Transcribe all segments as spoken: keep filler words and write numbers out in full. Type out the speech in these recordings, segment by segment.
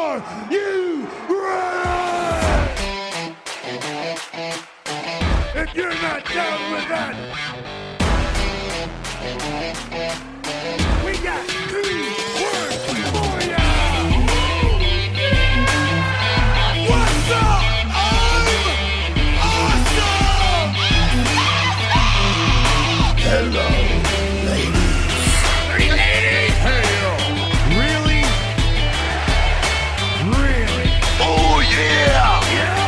Are you ready? If you're not down with that, we got two words for ya. What's up? I'm awesome. Hello, ladies. Hey, ladies. Hey, yo. Really? Really? Oh, yeah.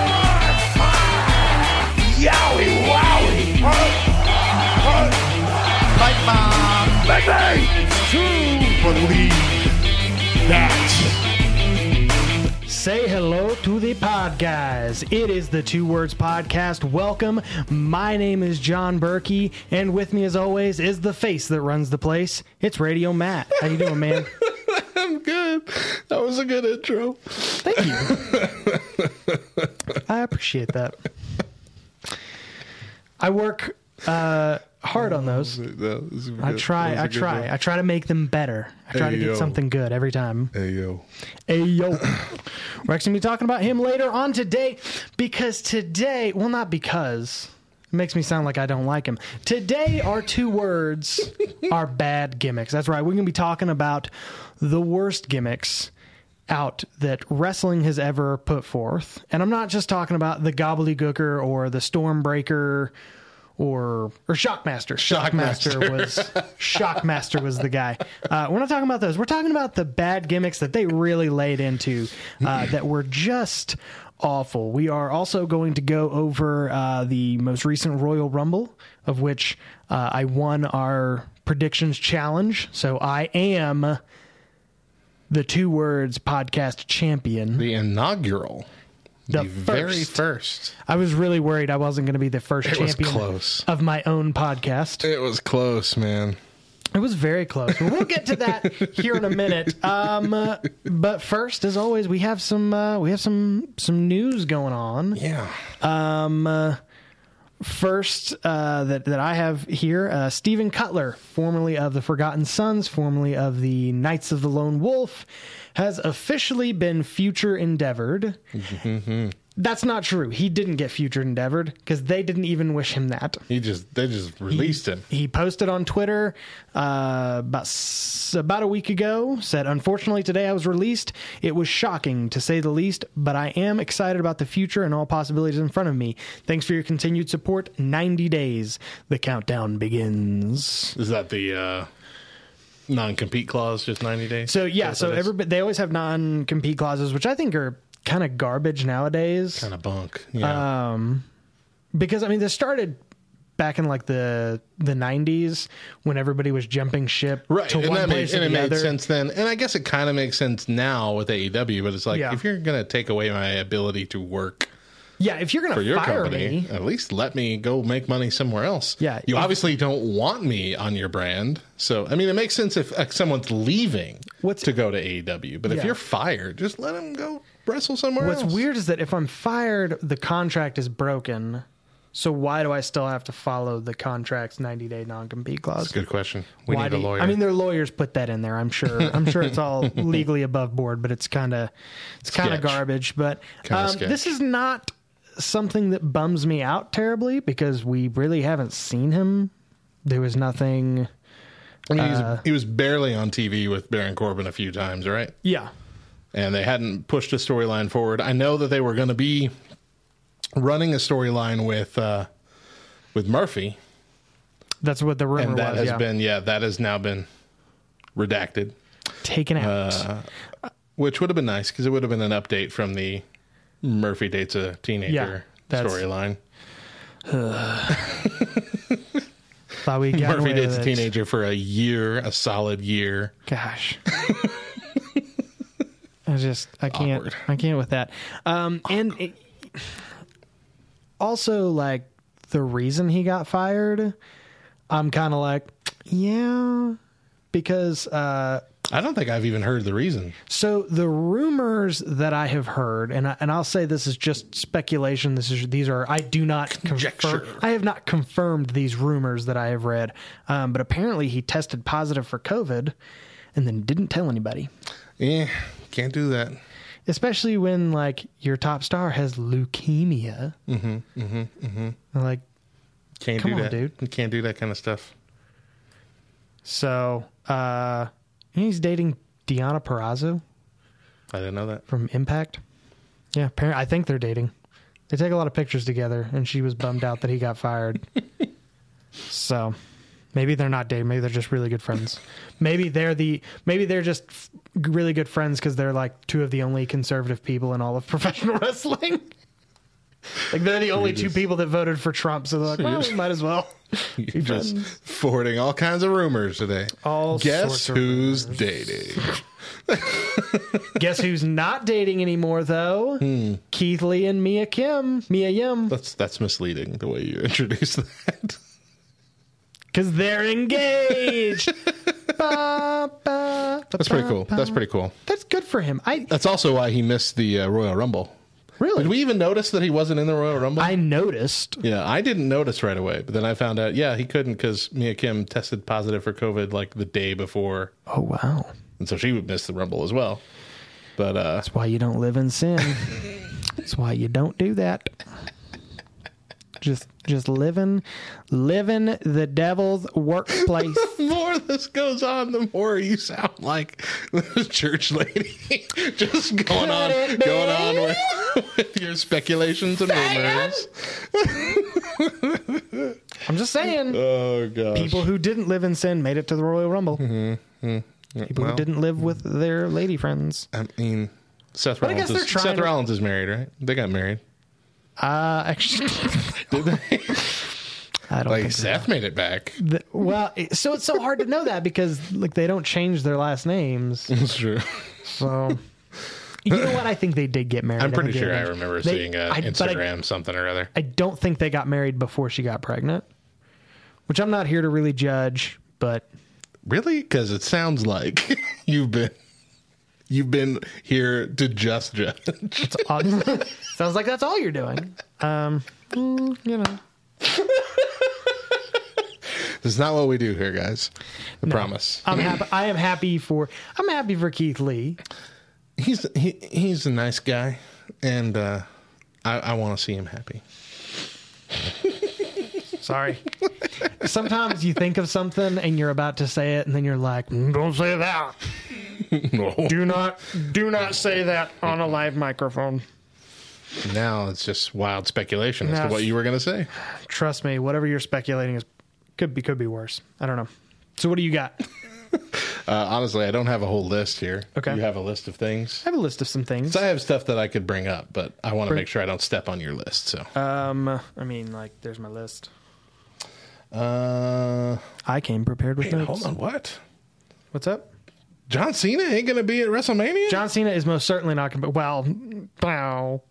Yeah. Yowie, wowie. Huh? Huh? Bye, Mom. Baby. To believe that. Say hello to the pod, guys. It is the Two Words Podcast. Welcome. My name is John Berkey, and with me, as always, is the face that runs the place. It's Radio Matt. How you doing, man? I'm good. That was a good intro. Thank you. I appreciate that. I work uh, hard on those. That was I try. I try. Job. I try to make them better. I try Hey, to get yo. something good every time. Hey, yo. Hey, yo. We're actually going to be talking about him later on today because today, well, not because. It makes me sound like I don't like him. Today, our two words are bad gimmicks. That's right. We're going to be talking about the worst gimmicks out that wrestling has ever put forth. And I'm not just talking about the gobbledygooker or the Stormbreaker or or Shockmaster. Shockmaster Shockmaster. was Shockmaster was the guy. Uh, we're not talking about those. We're talking about the bad gimmicks that they really laid into uh, that were just awful. We are also going to go over uh, the most recent Royal Rumble, of which uh, I won our predictions challenge. So I am the Two Words Podcast champion. The inaugural. The The, very first. first. I was really worried I wasn't going to be the first It was champion close. of my own podcast. It was close, man. It was very close. But we'll get to that here in a minute. Um, uh, but first, as always, we have some uh, we have some some news going on. Yeah. Um, uh, first, uh, that that I have here, uh, Stephen Cutler, formerly of the Forgotten Sons, formerly of the Knights of the Lone Wolf, has officially been future endeavored. Mm-hmm. That's not true. He didn't get future endeavored because they didn't even wish him that. He just, they just released him. He posted on Twitter uh, about s- about a week ago, said, "Unfortunately, today I was released. It was shocking, to say the least, but I am excited about the future and all possibilities in front of me. Thanks for your continued support. ninety days. The countdown begins." Is that the uh, non-compete clause, just ninety days? So, yeah, Is so that what it is? everybody, they always have non-compete clauses, which I think are kind of garbage nowadays. Kind of bunk. Yeah. Um, because I mean, this started back in like the the nineties when everybody was jumping ship Right, to and one that made, place and or it the made other. sense then, and I guess it kind of makes sense now with A E W. But it's like, Yeah. if you're gonna take away my ability to work Yeah, if you're for gonna your fire company, me, at least let me go make money somewhere else. Yeah, you if- obviously don't want me on your brand, so I mean, it makes sense if uh, someone's leaving What's- to go to A E W. But Yeah. if you're fired, just let him go wrestle somewhere what's else. weird is that if I'm fired, the contract is broken. So why do I still have to follow the contract's ninety day non-compete clause? That's a good question. We Why need do a you- lawyer. I mean, their lawyers put that in there. I'm sure. I'm sure it's all legally above board, but it's kind of it's kind of Sketch. garbage. But Kinda um, sketch. this is not something that bums me out terribly because we really haven't seen him. There was nothing. I mean, he's, uh, he was barely on T V with Baron Corbin a few times, right? Yeah. And they hadn't pushed a storyline forward. I know that they were going to be running a storyline with uh, with Murphy, That's what the rumor and that was. has yeah. been yeah, that has now been redacted, taken out. uh, which would have been nice because it would have been an update from the Murphy dates a Yeah, teenager that's- storyline. Thought we got Murphy away dates with a it. teenager for a year, a solid year. Gosh. I just I can't Awkward. I can't with that. Um and it, also like the reason he got fired, I'm kind of like, yeah, because uh I don't think I've even heard the reason. so the rumors that I have heard, and I, and I'll say this is just speculation. This is these are I do not Conjecture. confirm. I have not confirmed these rumors that I have read, um, but apparently he tested positive for COVID, and then didn't tell anybody. Yeah, can't do that. especially when like your top star has leukemia. Mm-hmm. Mm-hmm. Mm-hmm. Like, Can't Come do on, that, dude. You can't do that kind of stuff. so uh, he's dating Deanna Purrazzo I didn't know that. from Impact. Yeah, apparently, I think they're dating. They take a lot of pictures together, and she was bummed out that he got fired. So maybe they're not dating. Maybe they're just really good friends. Maybe they're the maybe they're just f- really good friends because they're like two of the only conservative people in all of professional wrestling. Like they're the only two just- people that voted for Trump, so they're like, well, we might as well. You're just forwarding all kinds of rumors today. All Guess sorts of who's rumors. dating? Guess who's not dating anymore though? Hmm. Keith Lee and Mia Kim, Mia Yim, That's that's misleading the way you introduced that. because they're engaged. Ba, ba, That's pretty cool. That's pretty cool. That's good for him. I That's also why he missed the uh, Royal Rumble. really. Did we even notice that he wasn't in the Royal Rumble? I noticed. yeah, I didn't notice right away, but then I found out, yeah, he couldn't because Mia Kim tested positive for COVID like the day before, Oh wow. and so she would miss the Rumble as well. But uh, That's why you don't live in sin. That's why you don't do that. Just just living living the devil's workplace. the more this goes on, the more you sound like the church lady. Just going Cut on, it, going on baby. with, with your speculations and rumors. I'm just saying. Oh gosh, People who didn't live in sin made it to the Royal Rumble. Mm-hmm. People well, who didn't live with their lady friends. I mean, Seth But I guess Rollins. they're Is, trying Seth to- Rollins is married, right? They got married. Uh, actually, Did they? I don't Like think so. Seth made it back. The- well, it- so it's so hard to know that because like they don't change their last names. That's true. So you know what? I think they did get married. I'm pretty think they sure I did. remember They- seeing uh, I- but I- Instagram something or other. I don't think they got married before she got pregnant, which I'm not here to really judge, but Really? Because it sounds like you've been you've been here to just judge. it's odd. Sounds like that's all you're doing. Um, mm, you know, This is not what we do here, guys. I promise. I'm happy. I am happy for. I'm happy for Keith Lee. He's he, he's a nice guy, and uh, I, I want to see him happy. Sorry. Sometimes you think of something and you're about to say it, and then you're like, "Mm, "Don't say that. No. Do not, do not say that on a live microphone." Now it's just wild speculation as Now to what you were going to say. Trust me, whatever you're speculating is could be could be worse. I don't know. So what do you got? Uh, honestly, I don't have a whole list here. Okay. You have a list of things? I have a list of some things. So I have stuff that I could bring up, but I want to make sure I don't step on your list. So, Um, I mean, like, there's my list. uh, I came prepared with wait, notes. hold on. What? What's up? John Cena ain't going to be at WrestleMania? John Cena is most certainly not going to. Well, wow.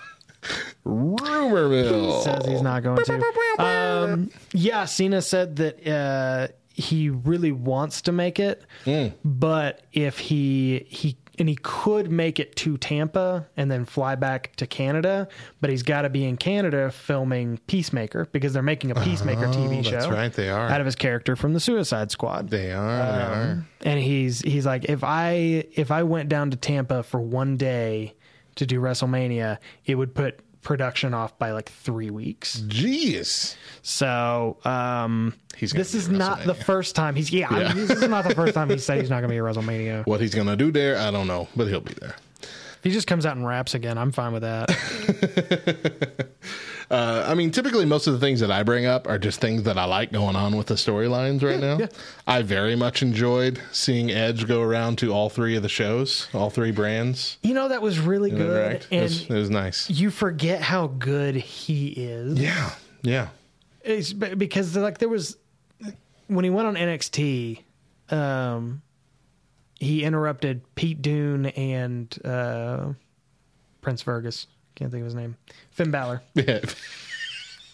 Rumor mill. Says he's not going to. Um, yeah, Cena said that uh, he really wants to make it, Mm. but if he he and he could make it to Tampa and then fly back to Canada, but he's got to be in Canada filming Peacemaker because they're making a Peacemaker T V Oh, show. that's right, they are. Out of his character from the Suicide Squad. They are. They are. And he's he's like, if I if I went down to Tampa for one day to do WrestleMania, it would put production off by like three weeks. Jeez. So um, He's gonna this be is at not the WrestleMania. first time he's yeah, I Yeah. mean, this is not the first time he said he's not going to be at WrestleMania. What he's going to do there, I don't know, but he'll be there. If he just comes out and raps again, I'm fine with that. Uh, I mean, typically most of the things that I bring up are just things that I like going on with the storylines right now. yeah. I very much enjoyed seeing Edge go around to all three of the shows, all three brands. You know, that was really good, Interact. It and was, it was nice. you forget how good he is. Yeah, yeah. It's b- because like there was when he went on N X T, um, he interrupted Pete Dunne and uh, Prince Fergus. Can't think of his name. Finn Balor. Yeah.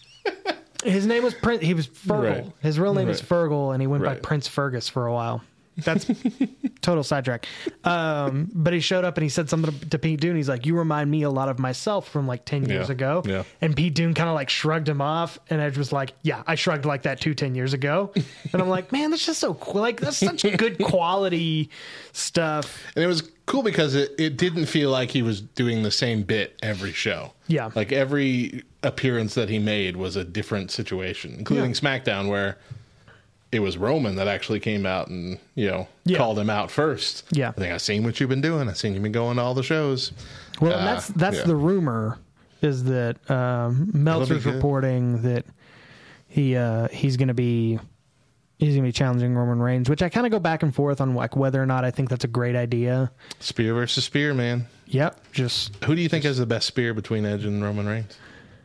His name was Prince. He was Fergal. Right. His real name is Right. Fergal, and he went by Right. Prince Fergus for a while. That's total sidetrack. Um, but he showed up and he said something to, to Pete Dunne. He's like, "You remind me a lot of myself from like ten years Yeah, ago." yeah. And Pete Dunne kind of like shrugged him off, and Edge was like, "Yeah, I shrugged like that too ten years ago." And I'm like, "Man, that's just so cool. Like that's such good quality stuff." And it was cool because it, it didn't feel like he was doing the same bit every show. Yeah. Like every appearance that he made was a different situation, including Yeah. SmackDown, where it was Roman that actually came out and, you know, Yeah. called him out first. Yeah. I think I've seen what you've been doing. I've seen you've been going to all the shows. Well, Uh, and that's that's yeah. the rumor is that um, Meltzer's good. reporting that he uh, he's going to be he's going to be challenging Roman Reigns, which I kind of go back and forth on like whether or not I think that's a great idea. Spear versus spear, man. Yep, just Who do you think has the best spear between Edge and Roman Reigns?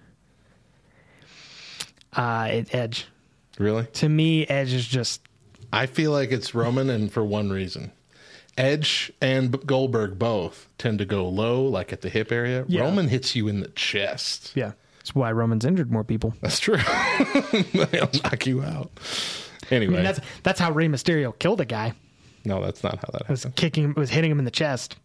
uh, it, Edge. Really? To me, Edge is just I feel like it's Roman, and for one reason. Edge and B- Goldberg both tend to go low, like at the hip area. Yeah. Roman hits you in the chest. yeah. That's why Roman's injured more people. That's true. They'll knock you out. Anyway, I mean, that's that's how Rey Mysterio killed a guy. no, that's not how that Was happened. kicking, was hitting him in the chest.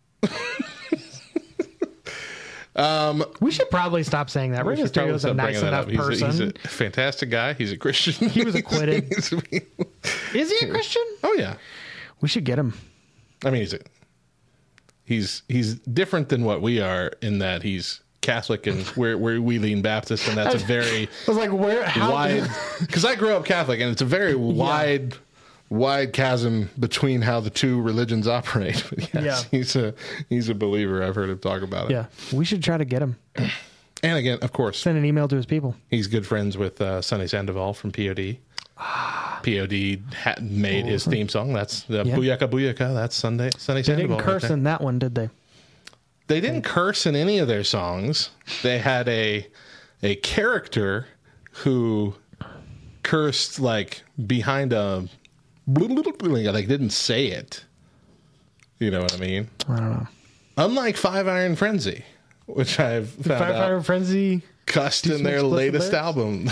um, we should probably stop saying that. Rey We should probably Mysterio is a stop nice bringing that enough up. He's a- person. He's a, fantastic guy. He's a Christian. He was acquitted. He's- Is he a Christian? oh yeah. We should get him. I mean, he's a, he's he's different than what we are in that he's Catholic and we're, we're we lean Baptist, and that's a very I was like, where? How wide. Because I grew up Catholic, and it's a very wide, wide chasm between how the two religions operate. But yes, Yeah. he's a he's a believer. I've heard him talk about it. Yeah, we should try to get him. And again, of course, Send an email to his people. he's good friends with uh, Sonny Sandoval from P O D. P O D ha- made his theme song. That's the Yeah. Booyaka Booyaka. That's Sunday Sonny They Sandoval. didn't right curse there. in that one, did they? They didn't curse in any of their songs. They had a a character who cursed like behind a like didn't say it. You know what I mean? I don't know. Unlike Five Iron Frenzy, which I've found Firefighter out Frenzy. cussed Do in some their explicit latest lyrics? album.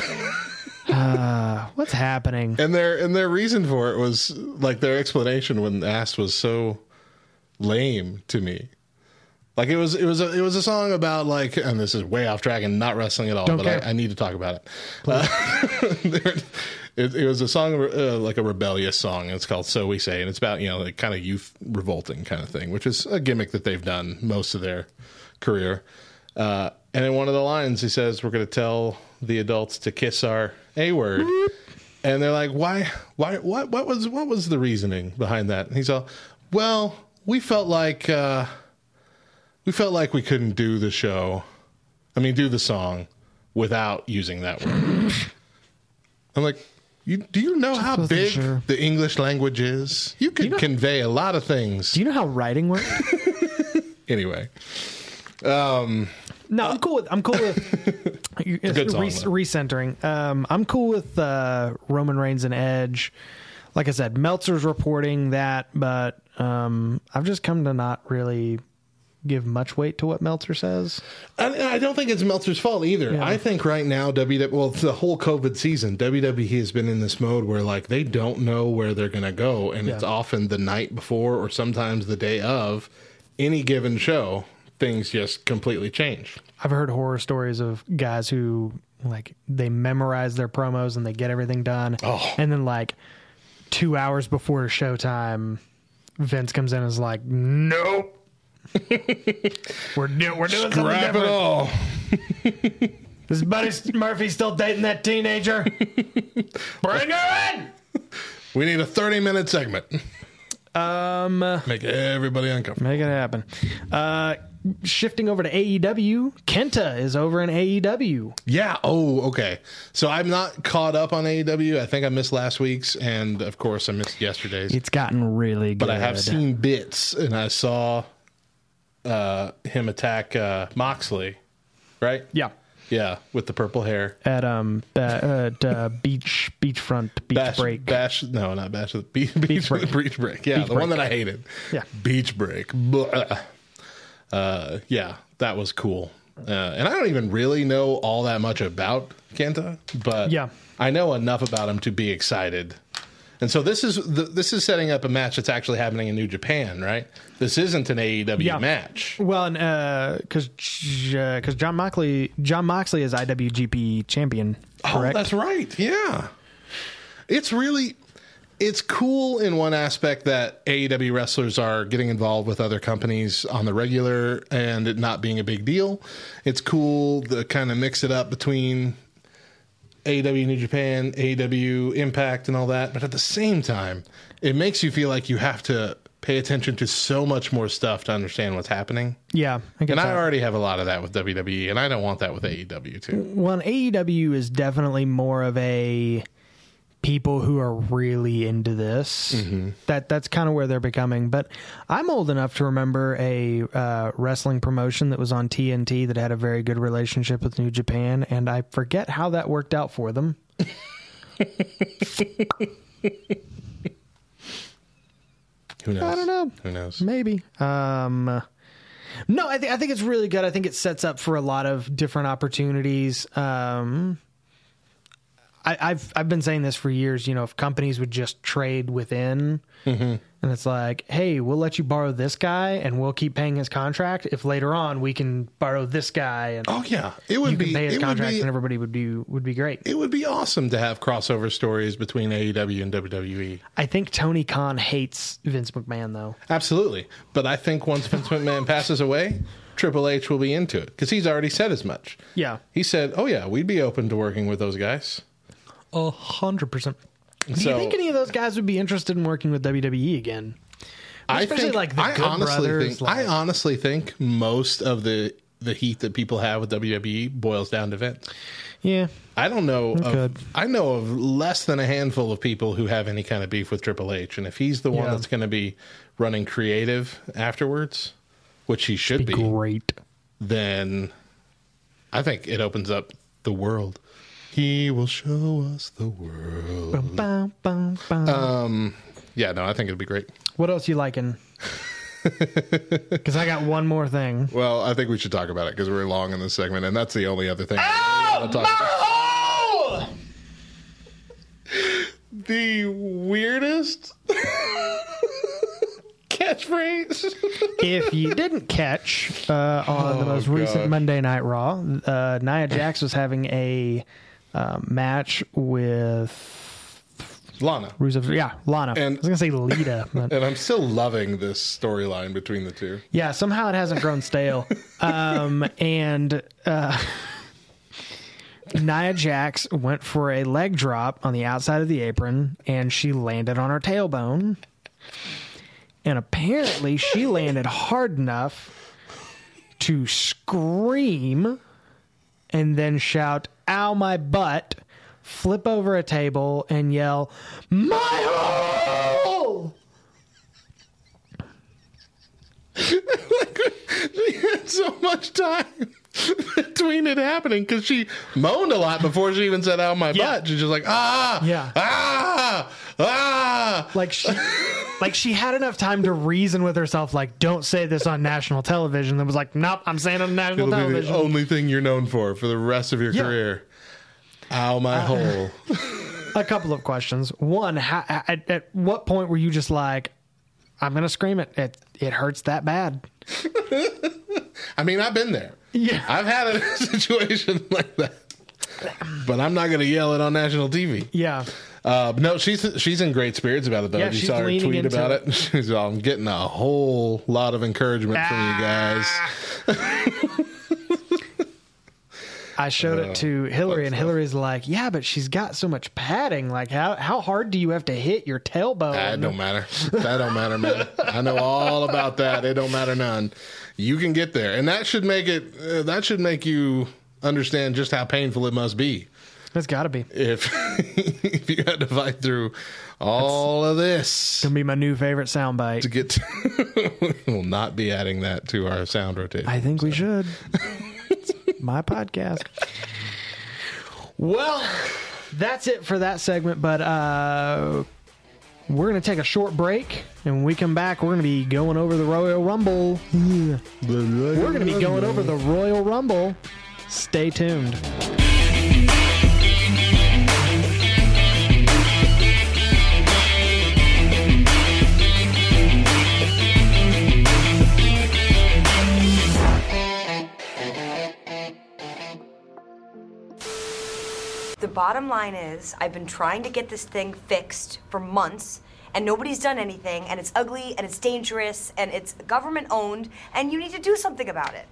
Uh, what's happening? And their and their reason for it was like their explanation when asked was so lame to me. Like it was it was a it was a song about like, and this is way off track and not wrestling at all, Don't but care. I, I need to talk about it. Uh, there- it. It was a song uh, like a rebellious song. It's called "So We Say," and it's about, you know, like kind of youth revolting kind of thing, which is a gimmick that they've done most of their career. Uh, and in one of the lines, he says, "We're going to tell the adults to kiss our A word." And they're like, why, why, what, what was, what was the reasoning behind that? And he's all, well, we felt like, uh, we felt like we couldn't do the show. I mean, do the song without using that word. I'm like, you, do you know how wasn't big sure. the English language is? You could you know- convey a lot of things. Do you know how writing works? Anyway, No, I'm cool with. I'm cool with. good song, re- though. recentering. Um, I'm cool with uh, Roman Reigns and Edge. Like I said, Meltzer's reporting that, but um, I've just come to not really give much weight to what Meltzer says. I, I don't think it's Meltzer's fault either. Yeah. I think right now, W W E, well, the whole COVID season, W W E has been in this mode where like they don't know where they're going to go, and it's Yeah. often the night before or sometimes the day of any given show, things just completely change. I've heard horror stories of guys who like they memorize their promos and they get everything done, Oh. and then like two hours before showtime, Vince comes in and is like, "Nope, we're do- we're doing something Scrap it different. all. Is Buddy Murphy still dating that teenager? Bring her in." We need a thirty minute segment. Um, Make everybody uncomfortable. make it happen. Uh, shifting over to A E W, Kenta is over in A E W. Yeah. Oh, okay. So I'm not caught up on A E W. I think I missed last week's, and of course I missed yesterday's. It's gotten really good. But I have seen bits, and I saw uh, him attack uh, Moxley, right? yeah. Yeah, with the purple hair. At um ba- at, uh, beach beachfront beach Bash, break. Bash, no, not Bash. Beach, beach, break. beach break. Yeah, Beach the one break. that I hated. Yeah. Beach break. Blah. Uh, yeah, that was cool. Uh, and I don't even really know all that much about Kenta, but Yeah. I know enough about him to be excited And so this is the, this is setting up a match that's actually happening in New Japan, right? This isn't an A E W Yeah. match. Well, and because because John Moxley John Moxley is I W G P champion, correct? Oh, that's right. Yeah. It's really it's cool in one aspect that A E W wrestlers are getting involved with other companies on the regular and it not being a big deal. It's cool to kind of mix it up between A E W New Japan, A E W Impact, and all that. But at the same time, it makes you feel like you have to pay attention to so much more stuff to understand what's happening. Yeah, I get And that. I already have a lot of that with W W E, and I don't want that with A E W too. Well, A E W is definitely more of a people who are really into this. Mm-hmm. That that's kind of where they're becoming. But I'm old enough to remember a uh, wrestling promotion that was on T N T that had a very good relationship with New Japan, and I forget how that worked out for them. Who knows? I don't know. Who knows? Maybe. Um, no, I, th- I think it's really good. I think it sets up for a lot of different opportunities. Um, I, I've I've been saying this for years. You know, if companies would just trade within, Mm-hmm. and it's like, hey, we'll let you borrow this guy, and we'll keep paying his contract. If later on we can borrow this guy, and Oh yeah, it would you be can pay his it would contract, be and everybody would do would be great. it would be awesome to have crossover stories between A E W and W W E. I think Tony Khan hates Vince McMahon, though. Absolutely, but I think once Vince McMahon passes away, Triple H will be into it because he's already said as much. Yeah, He said, "Oh yeah, we'd be open to working with those guys." a hundred percent. Do So- you think any of those guys would be interested in working with W W E again? I Especially think, like the I Good honestly Brothers, think like- I honestly think most of the the heat that people have with W W E boils down to Vince. Yeah, I don't know. Of, could. I know of less than a handful of people who have any kind of beef with Triple H, and if he's the one Yeah. that's going to be running creative afterwards, which he should be, great. then I think it opens up the world. He will show us the world. Bum, bum, bum, bum. Um, yeah, no, I think it'd be great. what else you liking? Because I got one more thing. Well, I think we should talk about it because we're long in this segment, and that's the only other thing. I want to talk about. The weirdest catchphrase. If you didn't catch uh, on the Oh, most recent gosh. Monday Night Raw, uh, Nia Jax was having a uh, match with Lana. Rusev. Yeah, Lana. And- I was gonna say Lita, but And I'm still loving this storyline between the two. yeah, somehow it hasn't grown stale. Um, and uh, Nia Jax went for a leg drop on the outside of the apron, and she landed on her tailbone. And apparently, she landed hard enough to scream and then shout, "Ow, my butt!" Flip over a table and yell, "My hole!" She had so much time between it happening because she moaned a lot before she even said, "Ow, my Yeah. butt." She's just like, ah, Yeah. ah, ah. Like she, like she had enough time to reason with herself, like, "Don't say this on national television." That was like, "Nope, I'm saying it on national It'll be television." the only thing you're known for for the rest of your Yeah. career. Ow, my hole. A couple of questions. One, how, at, at what point were you just like, "I'm gonna scream it. It it hurts that bad"? I mean, I've been there. Yeah. I've had a situation like that. But I'm not going to yell it on national T V. Yeah. Uh, no, she's she's in great spirits about it, though. Yeah, you she's saw her leaning tweet into about it. it. She's all, "I'm getting a whole lot of encouragement from you guys." I showed it to Hillary, and stuff. Hillary's like, "Yeah, but she's got so much padding. Like, how how hard do you have to hit your tailbone?" That don't matter. That don't matter, man. I know all about that. It don't matter none. You can get there, and that should make it. Uh, that should make you understand just how painful it must be It's got to be. if if you had to fight through all of this Gonna be my new favorite soundbite. to get. To, we'll not be adding that to our sound rotation. I think we should. My podcast. Well, that's it for that segment, but uh, we're going to take a short break, and when we come back, we're going to be going over the Royal Rumble. Yeah. We're going to be going over the Royal Rumble. Stay tuned. the bottom line is, I've been trying to get this thing fixed for months, and nobody's done anything, and it's ugly, and it's dangerous, and it's government-owned, and you need to do something about it.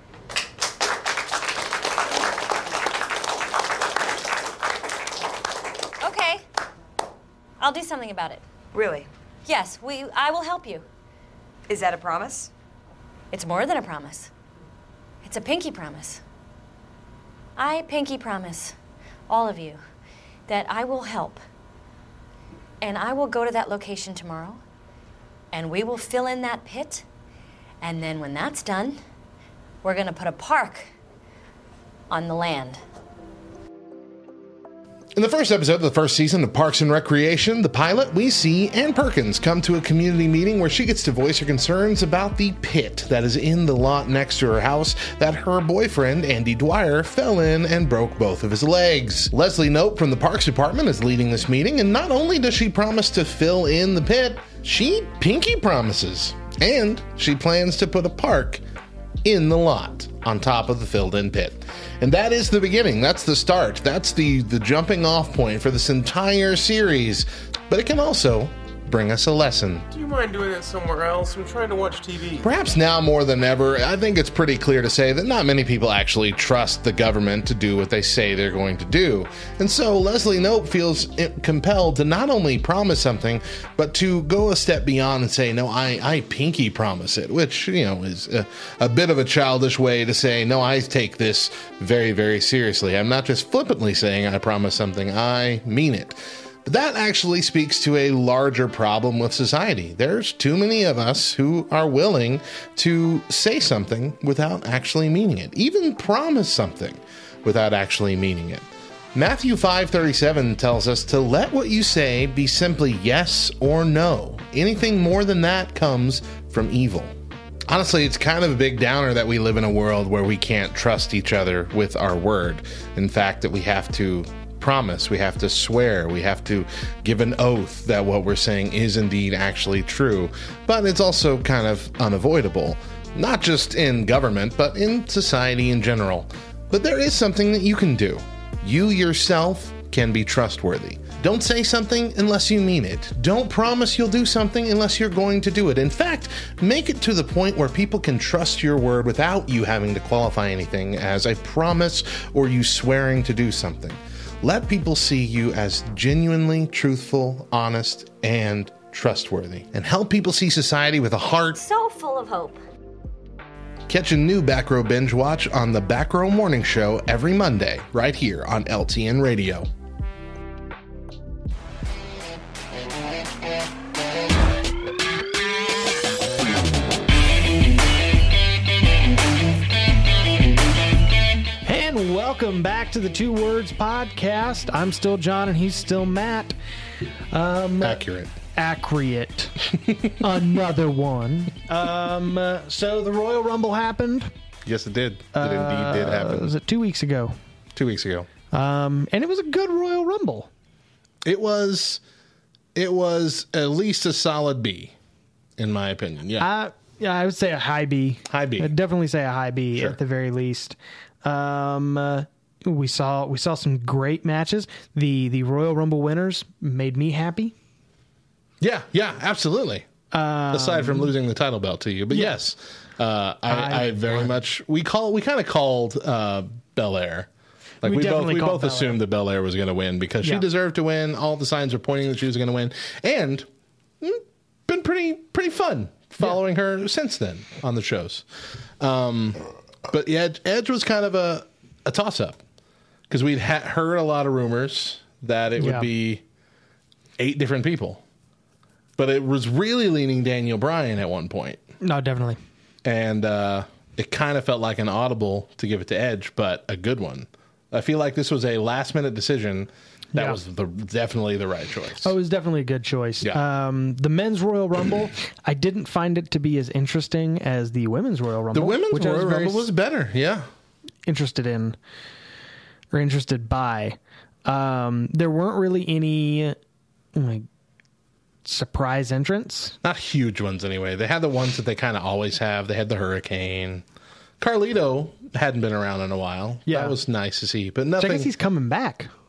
Okay. I'll do something about it. Really? Yes, we. I will help you. Is that a promise? It's more than a promise. It's a pinky promise. I pinky promise all of you that I will help. And I will go to that location tomorrow, and we will fill in that pit, and then when that's done, we're gonna put a park on the land. In the first episode of the first season of Parks and Recreation, the pilot, we see Ann Perkins come to a community meeting where she gets to voice her concerns about the pit that is in the lot next to her house that her boyfriend, Andy Dwyer, fell in and broke both of his legs. Leslie Knope from the Parks Department is leading this meeting, and not only does she promise to fill in the pit, she pinky promises. And she plans to put a park in the lot on top of the filled-in pit. And that is the beginning. That's the start. That's the, the jumping off point for this entire series. But it can also bring us a lesson. Do you mind doing it somewhere else? I'm trying to watch T V. Perhaps now more than ever, I think it's pretty clear to say that not many people actually trust the government to do what they say they're going to do. And so Leslie Knope feels compelled to not only promise something, but to go a step beyond and say, no, I, I pinky promise it, which, you know, is a, a bit of a childish way to say, no, I take this very, very seriously. I'm not just flippantly saying I promise something, I mean it. But that actually speaks to a larger problem with society. There's too many of us who are willing to say something without actually meaning it, even promise something without actually meaning it. Matthew five thirty-seven tells us to let what you say be simply yes or no. Anything more than that comes from evil. Honestly, it's kind of a big downer that we live in a world where we can't trust each other with our word. In fact, that we have to promise, we have to swear, we have to give an oath that what we're saying is indeed actually true. But it's also kind of unavoidable, not just in government, but in society in general. But there is something that you can do. You yourself can be trustworthy. Don't say something unless you mean it. Don't promise you'll do something unless you're going to do it. In fact, make it to the point where people can trust your word without you having to qualify anything as a promise or you swearing to do something. Let people see you as genuinely truthful, honest, and trustworthy. And help people see society with a heart So full of hope. Catch a new Back Row Binge Watch on the Back Row Morning Show every Monday, right here on L T N Radio. Welcome back to the Two Words Podcast. I'm still John and he's still Matt. Um, Accurate. Accurate. Another one. Um, uh, so the Royal Rumble happened. Yes, it did. It uh, indeed did happen. Was it two weeks ago? Two weeks ago. Um, and it was a good Royal Rumble. It was. It was at least a solid B, in my opinion. Yeah. I, yeah, I would say a high B. High B. I'd definitely say a high B Sure. at the very least. Um, uh, we saw we saw some great matches. The the Royal Rumble winners made me happy. Yeah, yeah, absolutely. Um, Aside from losing the title belt to you, but yeah. yes, uh, I, I, I very I, much we call we kind of called uh, Belair. Like we, we both we both Belair. assumed that Belair was going to win because yeah. she deserved to win. All the signs were pointing that she was going to win, and mm, been pretty pretty fun following yeah. her since then on the shows. Um, But Edge, Edge was kind of a, a toss-up because we'd ha- heard a lot of rumors that it would yeah. be eight different people. But it was really leaning Daniel Bryan at one point. No, definitely. And uh, it kind of felt like an audible to give it to Edge, but a good one. I feel like this was a last-minute decision. That yeah. was the, definitely the right choice. Oh, it was definitely a good choice. Yeah. Um, the men's Royal Rumble, I didn't find it to be as interesting as the women's Royal Rumble. The women's which Royal I was Rumble was better, yeah. Interested in, or interested by. Um, there weren't really any like surprise entrants. Not huge ones, anyway. They had the ones that they kind of always have. They had the Hurricane. Carlito hadn't been around in a while. Yeah. That was nice to see, but nothing. So I guess he's coming back.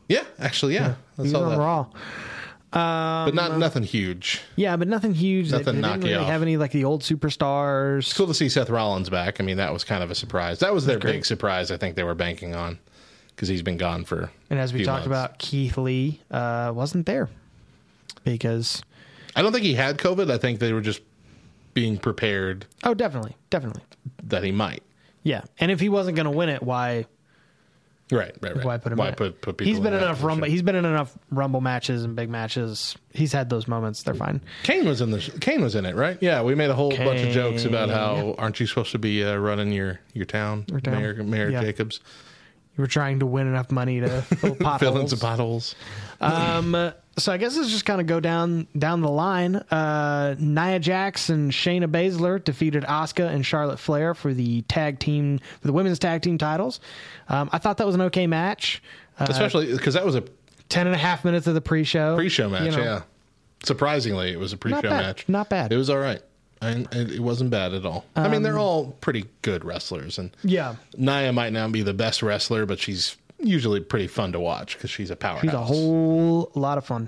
Yeah, actually, yeah. I He was saw on that. Raw. But not nothing huge. Yeah, but nothing huge. Nothing they, they knock didn't you really off. have any like the old superstars. It's cool to see Seth Rollins back. I mean, that was kind of a surprise. That was their great. big surprise. I think they were banking on because he's been gone for. And as we a few talked months. about, Keith Lee uh, wasn't there because. I don't think he had COVID. I think they were just being prepared Oh, definitely, definitely, that he might. yeah. And if he wasn't going to win it, why? Right, right, right. Why put him? Why in it? put, put people He's been in in that enough position? rumble. He's been in enough rumble matches and big matches. He's had those moments. They're fine. Kane was in the Kane was in it, right? Yeah, we made a whole bunch of jokes about how Kane, aren't you supposed to be uh, running your your town, Your town. Mayor, Mayor Yeah. Jacobs, You were trying to win enough money to fill potholes. fill in some potholes. Um, so I guess let's just kind of go down down the line. Uh, Nia Jax and Shayna Baszler defeated Asuka and Charlotte Flair for the tag team for the women's tag team titles. Um, I thought that was an okay match. Uh, Especially because that was a ten and a half minutes of the pre-show. pre-show match. You know, Yeah, surprisingly, it was a pre-show Not bad. match. Not bad. It was all right. And it it wasn't bad at all. I mean, they're all pretty good wrestlers, and Yeah. Nia might not be the best wrestler, but she's usually pretty fun to watch because she's a powerhouse. She's a whole lot of fun.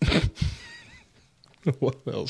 What else?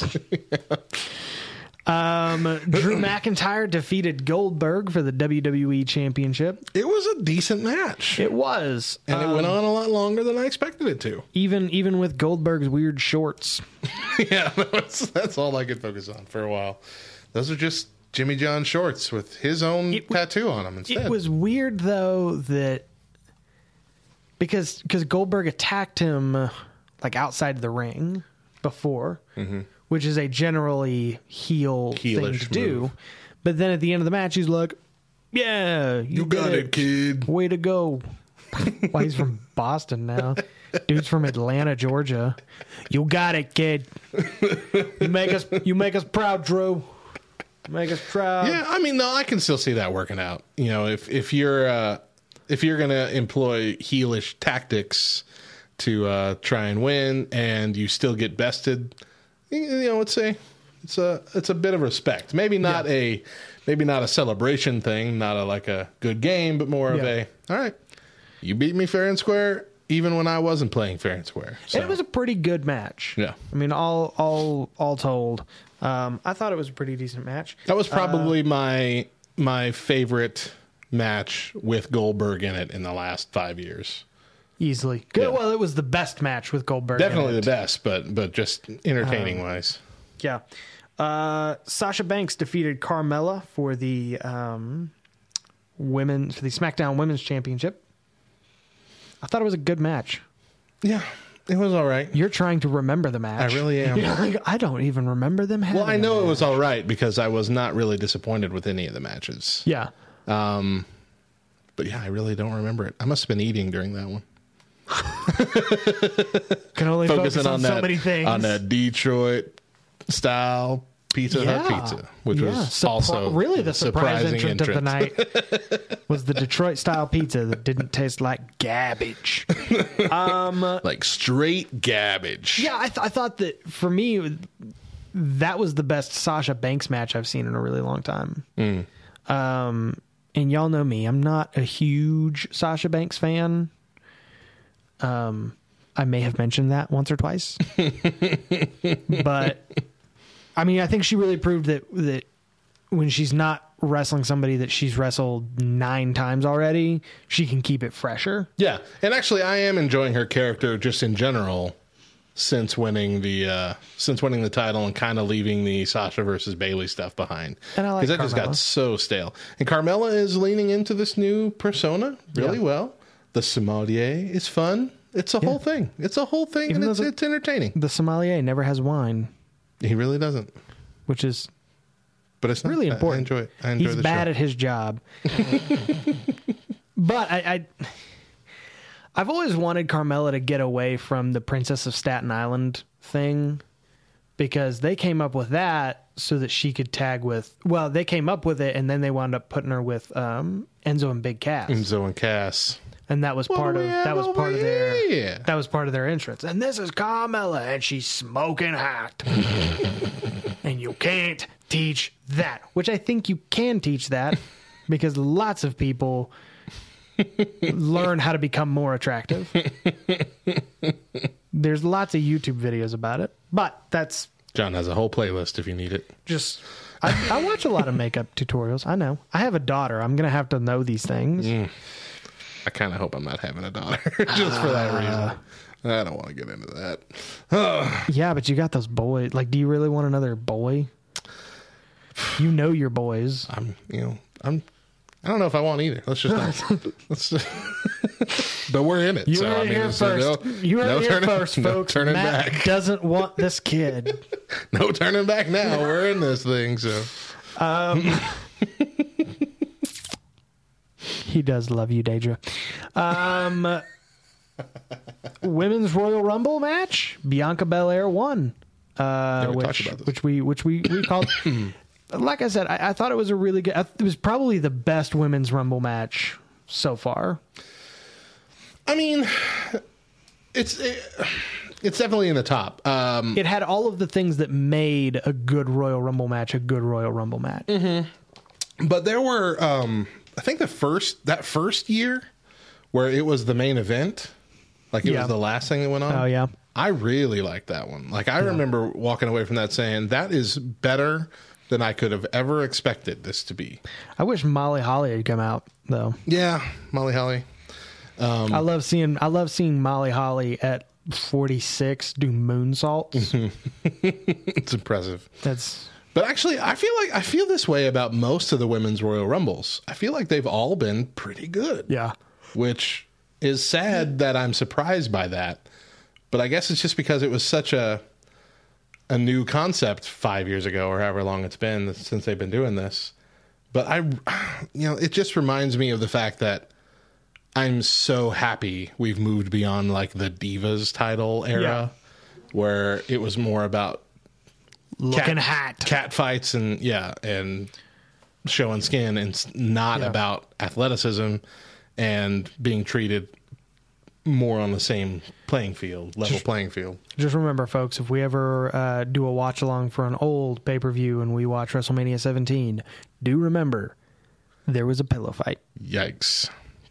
Um, Drew McIntyre defeated Goldberg for the W W E Championship. It was a decent match, It was, and it went on a lot longer than I expected it to. even even with Goldberg's weird shorts. Yeah, that's, that's all I could focus on for a while. Those are just Jimmy John shorts with his own It- tattoo on them instead. It was weird though that because because Goldberg attacked him uh, like outside the ring before, which is a generally heel thing Heelish to do. move. But then at the end of the match, he's like, "Yeah, you, You got did it, kid." Way to go!" Well, he's from Boston now. Dude's from Atlanta, Georgia. You got it, kid. You make us you make us proud, Drew. Make us proud. Yeah, I mean, no, I can still see that working out. You know, if if you're uh, if you're going to employ heelish tactics to uh, try and win, and you still get bested, you you know, it's a it's a it's a bit of respect. Maybe not Yeah. a maybe not a celebration thing, not a like a good game, but more of Yeah. a all right. You beat me fair and square, even when I wasn't playing fair and square. So, And it was a pretty good match. Yeah. I mean, all all all told, um, I thought it was a pretty decent match. that was probably my my favorite match with Goldberg in it in the last five years. Easily. Good. Yeah. Well, it was the best match with Goldberg. in Definitely it. the best, but but just entertaining wise. Yeah. Uh, Sasha Banks defeated Carmella for the um, women for the SmackDown Women's Championship. I thought it was a good match. Yeah, it was all right. You're trying to remember the match. I really am. You're like, I don't even remember them having Well, I a know it match. was all right because I was not really disappointed with any of the matches. Yeah. But yeah, I really don't remember it. I must have been eating during that one. Can only focus Focusing on, on so that many things. on that Detroit style Pizza Hut Yeah. pizza, which Yeah. was Surpri- also really the surprise surprising entrant, of the entrance. night was the Detroit style pizza that didn't taste like garbage. Like straight garbage. Yeah, I, th- I thought that for me, that was the best Sasha Banks match I've seen in a really long time. Mm. Um, and y'all know me, I'm not a huge Sasha Banks fan. Um, I may have mentioned that once or twice, but I mean, I think she really proved that that when she's not wrestling somebody that she's wrestled nine times already, she can keep it fresher. Yeah, and actually, I am enjoying her character just in general since winning the uh, since winning the title and kind of leaving the Sasha versus Bayley stuff behind. And I like that just Carmella. got so stale. And Carmella is leaning into this new persona really Yeah. well. The sommelier is fun. It's a whole thing. It's a whole thing, Even and it's, though the- it's entertaining. The sommelier never has wine, He really doesn't, which is but it's not really bad. important. I enjoy it. I enjoy He's the bad show. at his job. But I, I, I've always wanted Carmella to get away from the Princess of Staten Island thing because they came up with that so that she could tag with. Well, they came up with it and then they wound up putting her with um, Enzo and Big Cass, Enzo and Cass. and that was What part do of we have that was over part of their here? that was part of their entrance. And this is Carmella, and she's smoking hot, and you can't teach that. Which I think you can teach that because lots of people learn how to become more attractive. There's lots of YouTube videos about it, but that's John has a whole playlist if you need it. just. I, I watch a lot of makeup tutorials. I know. I have a daughter. I'm gonna have to know these things. Mm. I kind of hope I'm not having a daughter just for that reason. I don't want to get into that. Oh. Yeah, but you got those boys. Like, do you really want another boy? You know your boys. I'm, you know, I'm. I don't know if I want either. Let's just not. Let's just, but we're in it. You so, heard I it mean, here it's, uh, first. No, you heard no it here turning, first, no folks. turning Matt back. doesn't want this kid. No turning back now. We're in this thing. So Um, he does love you, Daedra. Um, Women's Royal Rumble match. Bianca Belair won. Uh, we which, talked about this. which we which we we called. Like I said, I, I thought it was a really good. It was probably the best women's Rumble match so far. I mean, it's it, it's definitely in the top. Um, It had all of the things that made a good Royal Rumble match a good Royal Rumble match. Mm-hmm. But there were, um, I think the first that first year where it was the main event, like it Yeah. was the last thing that went on. Oh, yeah. I really liked that one. Like I remember walking away from that saying that is better than I could have ever expected this to be. I wish Molly Holly had come out though. Yeah, Molly Holly. Um, I love seeing I love seeing Molly Holly at forty-six do moonsaults. It's impressive. That's But actually, I feel like I feel this way about most of the women's Royal Rumbles. I feel like they've all been pretty good. yeah. Which is sad that I'm surprised by that. But I guess it's just because it was such a a new concept five years ago or however long it's been since they've been doing this. But I, you know, it just reminds me of the fact that I'm so happy we've moved beyond like the Divas title era, Yeah. where it was more about Looking hot. cat fights and yeah, and showing skin, and it's not Yeah. about athleticism and being treated more on the same playing field, level playing field. Just remember, folks, if we ever uh, do a watch along for an old pay per view and we watch WrestleMania seventeen, do remember there was a pillow fight. Yikes!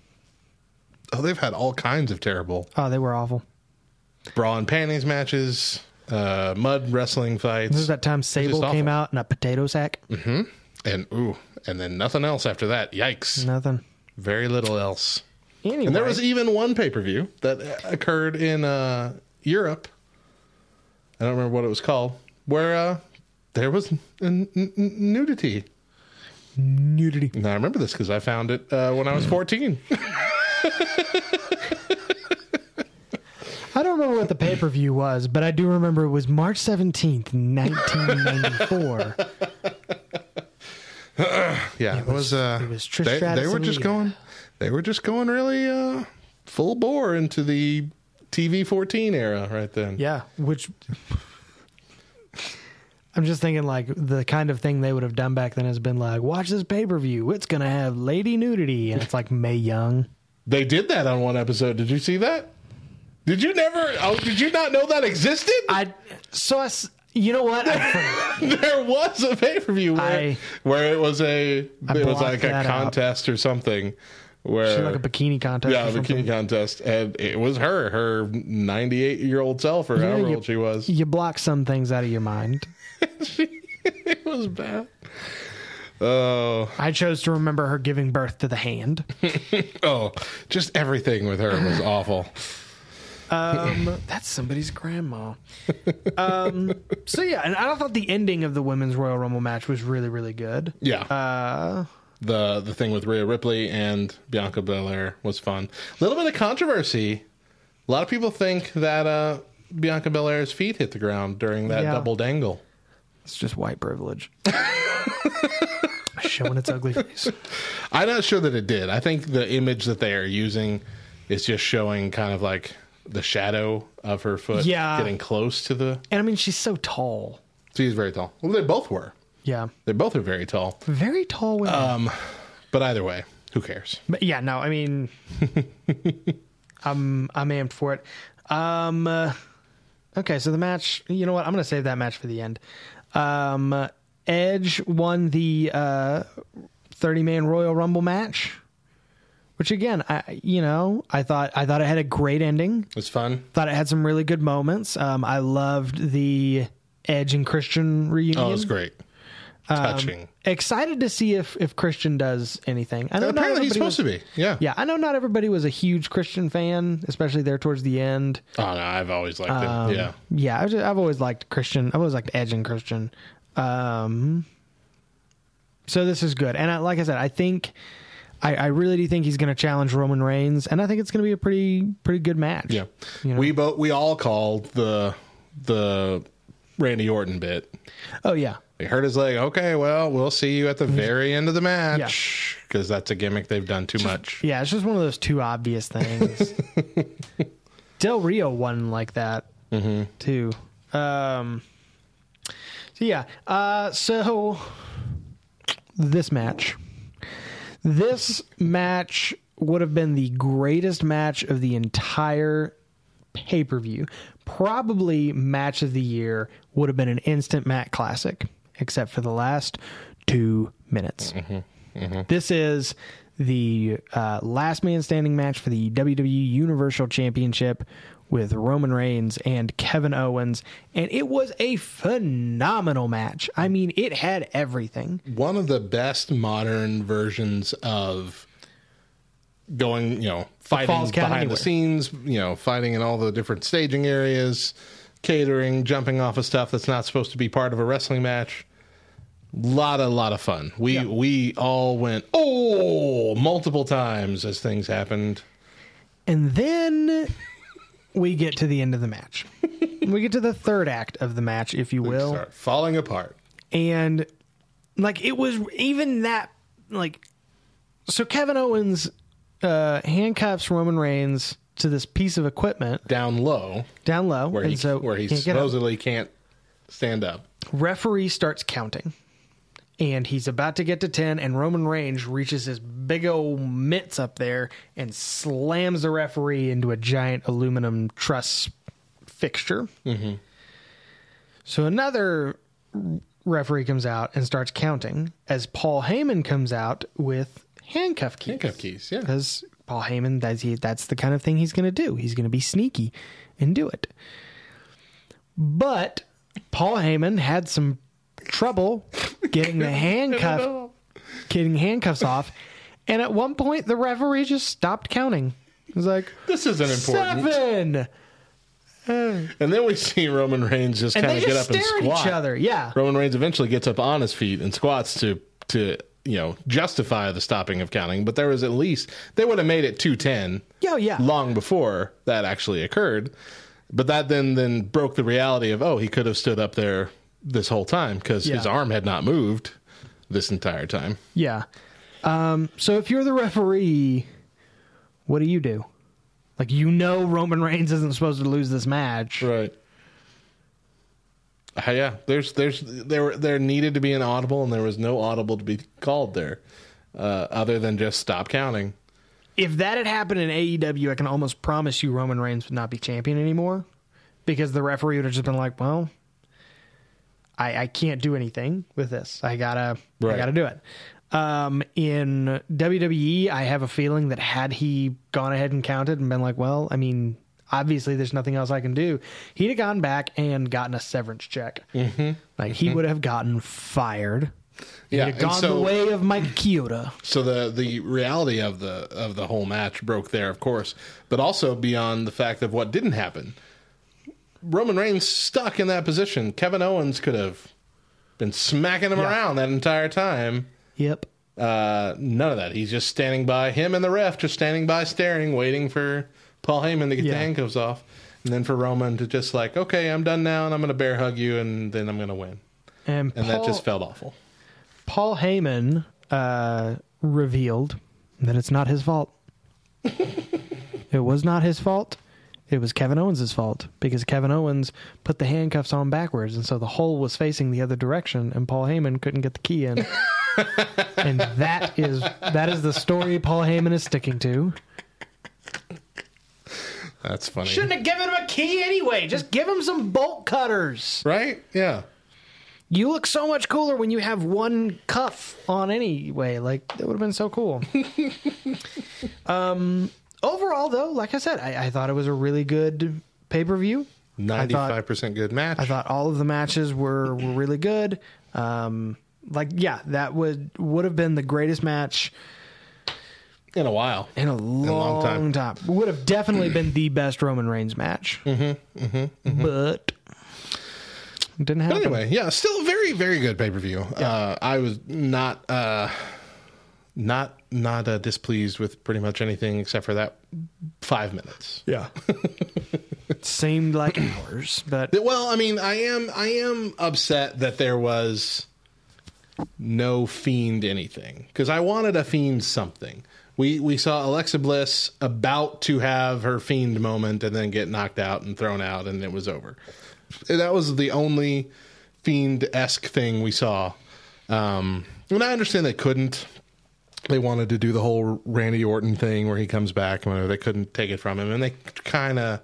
Oh, they've had all kinds of terrible Oh, they were awful. bra and panties matches, uh, mud wrestling fights, This is that time Sable just came awful. out in a potato sack. and ooh, and then nothing else after that. Yikes! Nothing. Very little else. Anyway, And there was even one pay per view that occurred in uh, Europe. I don't remember what it was called, where uh, there was n- n- nudity. nudity. And I remember this because I found it uh, when I was fourteen. I don't remember what the pay per view was, but I do remember it was March seventeenth, nineteen ninety-four. Yeah, it was. uh, it was Trish they, Stratus they were and just Lita. going. They were just going really uh, full bore into the T V fourteen era right then. Yeah, which I'm just thinking like the kind of thing they would have done back then has been like, watch this pay per view. It's gonna have lady nudity, and it's like Mae Young. They did that on one episode. Did you see that? Did you never? Oh, did you not know that existed? I so I, s- you know what? I, There was a pay per view where, I- where it was a it was blocked like a that out. contest or something where She like a bikini contest. yeah, or a something. bikini contest, and it was her, her ninety-eight year old self, or Yeah, however you- old she was. You block some things out of your mind. It was bad. Oh, I chose to remember her giving birth to the hand. oh, just everything with her was awful. Um, that's somebody's grandma. Um, so yeah, and I thought the ending of the women's Royal Rumble match was really, really good. Yeah, Uh, the the thing with Rhea Ripley and Bianca Belair was fun. A little bit of controversy. A lot of people think that uh, Bianca Belair's feet hit the ground during that Yeah. double dangle. it's just white privilege. Showing its ugly face. I'm not sure that it did. I think the image that they are using is just showing kind of like the shadow of her foot Yeah. getting close to the. And I mean, she's so tall. She's very tall. Well, they both were. Yeah. They both are very tall. Very tall women. Um, but either way, who cares? But yeah, no, I mean, I'm I'm amped for it. Um, uh, okay, so the match. You know what? I'm going to save that match for the end. Um, Edge won the uh, thirty man Royal Rumble match Which again, I you know, I thought I thought it had a great ending. It's fun. Thought it had some really good moments. Um, I loved the Edge and Christian reunion. Oh, it was great. Touching. Um, excited to see if if Christian does anything. I know not Apparently he's everybody supposed was- to be. Yeah. Yeah, I know not everybody was a huge Christian fan, especially there towards the end. Oh no, I've always liked Um, him. Yeah. Yeah, I've, just, I've always liked Christian. I've always liked Edge and Christian. Um, so this is good. And I, like I said, I think, I, I really do think he's going to challenge Roman Reigns. And I think it's going to be a pretty, pretty good match. Yeah. You know? We both we all called the the Randy Orton bit. Oh, yeah. He hurt his leg. Okay, well, we'll see you at the very end of the match because that's a gimmick they've done too much. Yeah, it's just one of those two obvious things. Del Rio won like that, mm-hmm. too. Um, so, yeah. Uh, so, this match. This match would have been the greatest match of the entire pay-per-view. Probably match of the year. Would have been an instant Matt Classic, except for the last two minutes. Mm-hmm. Mm-hmm. This is the uh, last man standing match for the W W E Universal Championship with Roman Reigns and Kevin Owens, and it was a phenomenal match. I mean, it had everything. One of the best modern versions of going, you know, fighting Falls Count behind Anywhere. the scenes, you know, fighting in all the different staging areas, catering, jumping off of stuff that's not supposed to be part of a wrestling match. Lot a lot of fun. We Yeah. we all went oh multiple times as things happened. And then we get to the end of the match. We get to the third act of the match, if you will. Start falling apart. And like it was even that like so Kevin Owens uh handcuffs Roman Reigns to this piece of equipment Down low, down low, where and he so where he can't get up. supposedly can't stand up. Referee starts counting, and he's about to get to ten, and Roman Reigns reaches his big old mitts up there and slams the referee into a giant aluminum truss fixture. Mm-hmm. So another referee comes out and starts counting as Paul Heyman comes out with handcuff keys. Handcuff keys, yeah. Because Paul Heyman, that's, he, that's the kind of thing he's going to do. He's going to be sneaky and do it. But Paul Heyman had some trouble getting the handcuff, getting handcuffs off, and at one point the referee just stopped counting. He was like, This isn't important. seven. And then we see Roman Reigns just And kind they of get just up and stare at squat. each other. Yeah. Roman Reigns eventually gets up on his feet and squats to to you know justify the stopping of counting. But there was at least they would have made it two ten. Yeah, yeah. Long before that actually occurred. But that then then broke the reality of oh he could have stood up there this whole time because his Yeah. arm had not moved this entire time. Yeah. Um, so if you're the referee, what do you do? Like, you know Roman Reigns isn't supposed to lose this match. Right. Uh, yeah, there's there's there there needed to be an audible, and there was no audible to be called there, uh, other than just stop counting. If that had happened in A E W, I can almost promise you Roman Reigns would not be champion anymore, because the referee would have just been like, well, I, I can't do anything with this. I gotta I Right. gotta do it. Um, in W W E, I have a feeling that had he gone ahead and counted and been like, well, I mean, obviously there's nothing else I can do, he'd have gone back and gotten a severance check. Mm-hmm. Like, he would have gotten fired. He'd Yeah, have and gone so- the way of Mike Chioda. So the the reality of the of the whole match broke there, of course, but also beyond the fact of what didn't happen. Roman Reigns stuck in that position. Kevin Owens could have been smacking him Yeah. around that entire time. Yep. Uh, none of that. He's just standing by, him and the ref just standing by, staring, waiting for Paul Heyman to get Yeah. the handcuffs off, and then for Roman to just like, okay, I'm done now, and I'm going to bear hug you, and then I'm going to win. And, And Paul, that just felt awful. Paul Heyman uh, revealed that it's not his fault. It was not his fault. It was Kevin Owens' fault, because Kevin Owens put the handcuffs on backwards, and so the hole was facing the other direction, and Paul Heyman couldn't get the key in. And that is that is the story Paul Heyman is sticking to. That's funny. Shouldn't have given him a key anyway. Just give him some bolt cutters. Right? Yeah. You look so much cooler when you have one cuff on anyway. Like, that would have been so cool. um, overall, though, like I said, I, I thought it was a really good pay-per-view. ninety-five percent good match. I thought all of the matches were, were really good. Um, like, yeah, that would would have been the greatest match in a while. in a long, a long time. time. Would have definitely been the best Roman Reigns match. Mm-hmm, mm-hmm, mm-hmm. But it didn't happen. But anyway, yeah, still a very, very good pay-per-view. Yeah. Uh, I was not uh, not not uh, displeased with pretty much anything except for that five minutes. Yeah. It seemed like hours, but well, I mean, I am I am upset that there was no Fiend anything, because I wanted a Fiend something. We we saw Alexa Bliss about to have her Fiend moment and then get knocked out and thrown out, and it was over. That was the only Fiend-esque thing we saw. Um, and I understand they couldn't. They wanted to do the whole Randy Orton thing where he comes back and whatever. They couldn't take it from him, and they kind of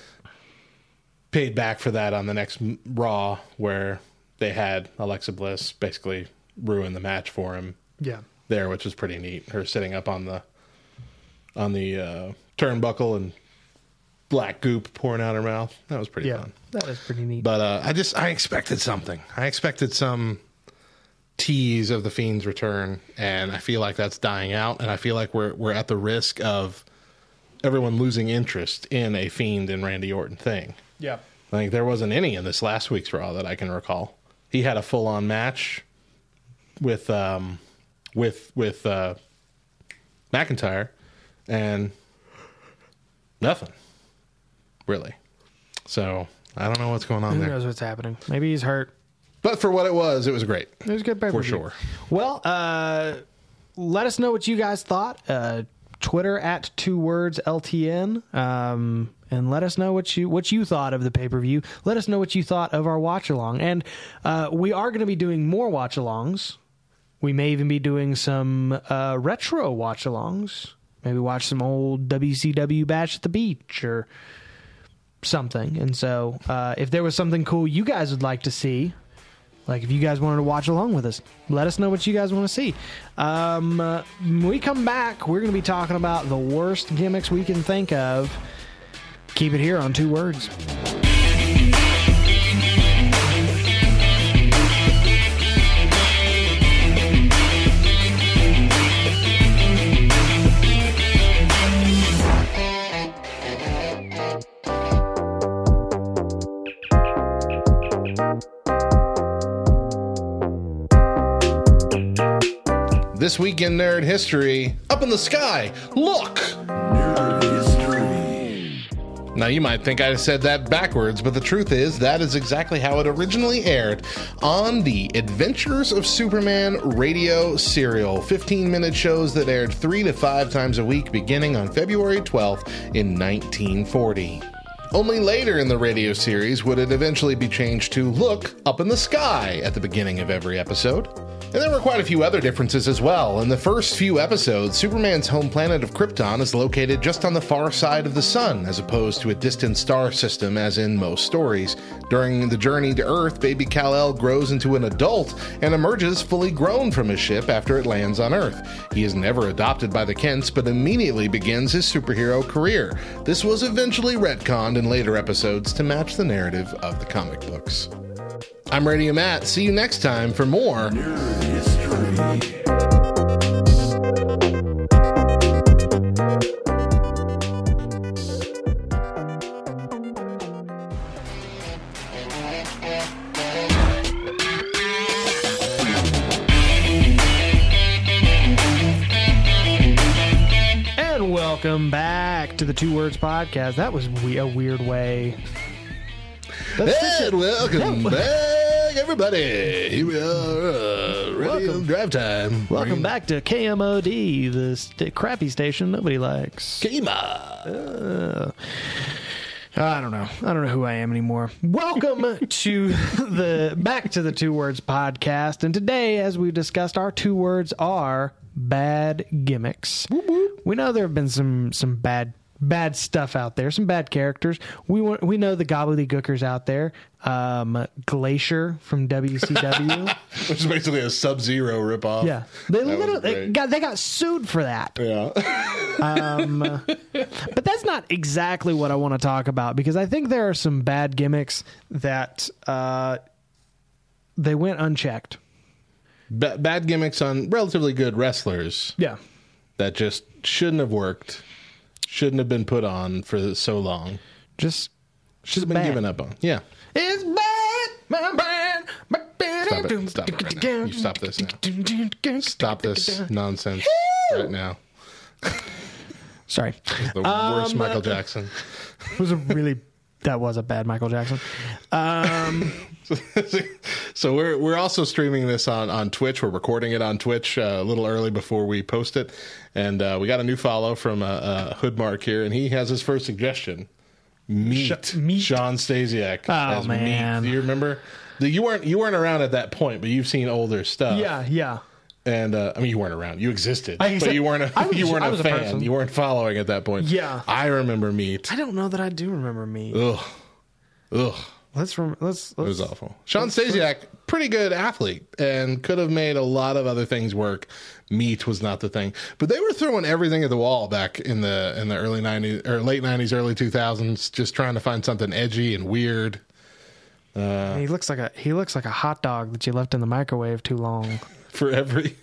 paid back for that on the next Raw, where they had Alexa Bliss basically ruin the match for him. yeah. There, which was pretty neat. Her sitting up on the on the uh, turnbuckle and black goop pouring out her mouth. That was pretty Yeah, fun. that is pretty neat. But uh, I just I expected something. I expected some tease of the Fiend's return, and I feel like that's dying out. And I feel like we're we're at the risk of everyone losing interest in a Fiend and Randy Orton thing. yeah. Like, there wasn't any in this last week's Raw that I can recall. He had a full on match with um with with uh, McIntyre, and nothing really. So I don't know what's going on Who there. knows what's happening? Maybe he's hurt. But for what it was, it was great. It was a good pay-per-view. For sure. Well, uh, let us know what you guys thought. Uh, Twitter at two words L T N. Um, and let us know what you what you thought of the pay-per-view. Let us know what you thought of our watch-along. And uh, we are going to be doing more watch-alongs. We may even be doing some uh, retro watch-alongs. Maybe watch some old W C W Bash at the Beach or something. And so uh, if there was something cool you guys would like to see, like if you guys wanted to watch along with us, let us know what you guys want to see. Um, uh, when we come back, we're going to be talking about the worst gimmicks we can think of. Keep it here on Two Words. This week in Nerd History, up in the sky, look! Now, you might think I said that backwards, but the truth is that is exactly how it originally aired on the Adventures of Superman radio serial. fifteen-minute shows that aired three to five times a week beginning on February twelfth in nineteen forty. Only later in the radio series would it eventually be changed to Look Up in the Sky at the beginning of every episode. And there were quite a few other differences as well. In the first few episodes, Superman's home planet of Krypton is located just on the far side of the sun, as opposed to a distant star system as in most stories. During the journey to Earth, baby Kal-El grows into an adult and emerges fully grown from his ship after it lands on Earth. He is never adopted by the Kents, but immediately begins his superhero career. This was eventually retconned in later episodes to match the narrative of the comic books. I'm Radio Matt. See you next time for more Nerd History. And welcome back to the Two Words Podcast. That was we- a weird way. That's such And a- welcome that- back, everybody. Here we are, uh, radio Welcome. drive time. Welcome back to K M O D, the st- crappy station nobody likes. Kima. Uh, I don't know. I don't know who I am anymore. Welcome to the back to the Two Words Podcast, and today, as we've discussed, our two words are bad gimmicks. We know there have been some some bad bad stuff out there, some bad characters. We want, we know the gobbledygookers out there. Um, Glacier from W C W. Which is basically a Sub-Zero ripoff. Yeah. They That was literally they great. got, they got sued for that. Yeah. Um, but that's not exactly what I want to talk about, because I think there are some bad gimmicks that uh, they went unchecked. ba- bad gimmicks on relatively good wrestlers Yeah. that just shouldn't have worked, shouldn't have been put on for so long, Just should have been bad. given up on. Yeah. it's bad, my bad, my bad. Stop it. Stop it right now. You stop this now. Stop this nonsense right now. Sorry. The worst Michael Jackson. It was a really that was a bad Michael Jackson. Um, So we're we're also streaming this on, on Twitch. We're recording it on Twitch uh, a little early before we post it, and uh, we got a new follow from uh, uh, Hoodmark here, and he has his first suggestion: meet, Sh- meet? Sean Stasiak. Oh, as man. Meat. Do you remember? The- You weren't you weren't around at that point, but you've seen older stuff. yeah, yeah. And uh, I mean, you weren't around. You existed, I but exi- you weren't a I was- you weren't I a was a fan. person. You weren't following at that point. Yeah. I remember Meat. I don't know that I do remember me. Ugh, ugh. Let's rem- let's, It was let's awful. Sean Stasiak, pretty good athlete, and could have made a lot of other things work. Meat was not the thing, but they were throwing everything at the wall back in the in the early nineties or late nineties, early two thousands, just trying to find something edgy and weird. he looks like a he looks like a hot dog that you left in the microwave too long. For every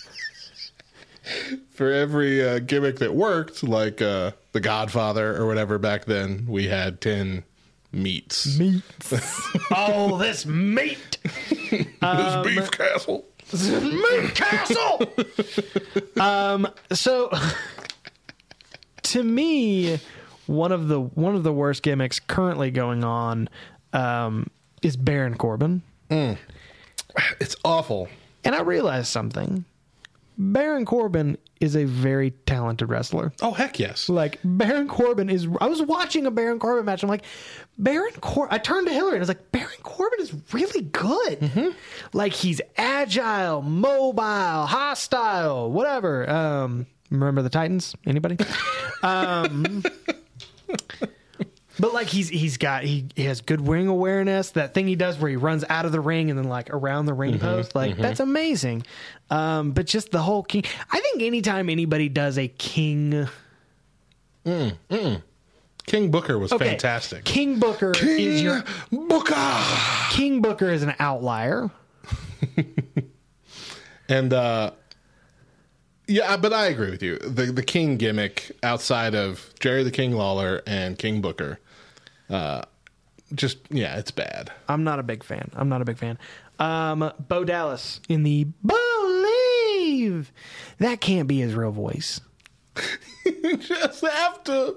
for every uh, gimmick that worked, like uh, the Godfather or whatever back then, we had ten meats. Meat. Oh, this meat. this beef castle. Meat castle. um. So, to me, one of the one of the worst gimmicks currently going on um, is Baron Corbin, It's awful. and I realized something. Baron Corbin is a very talented wrestler. Oh heck yes. Like, Baron Corbin is. I was watching a Baron Corbin match. I'm like, Baron Corbin. I turned to Hillary and I was like, Baron Corbin is really good. Mm-hmm. Like, he's agile, mobile, hostile, whatever. Um, remember the Titans? Anybody? um, but like, he's he's got he, he has good ring awareness. That thing he does where he runs out of the ring and then like around the ring post, like that's amazing. Um, but just the whole king. I think anytime anybody does a king. King Booker was Okay, fantastic. King Booker is your Booker. King Booker is an outlier. And uh yeah, but I agree with you. The the King gimmick outside of Jerry the King Lawler and King Booker, uh just yeah, it's bad. I'm not a big fan. I'm not a big fan. Um, Bo Dallas in the Believe. That can't be his real voice. You just have to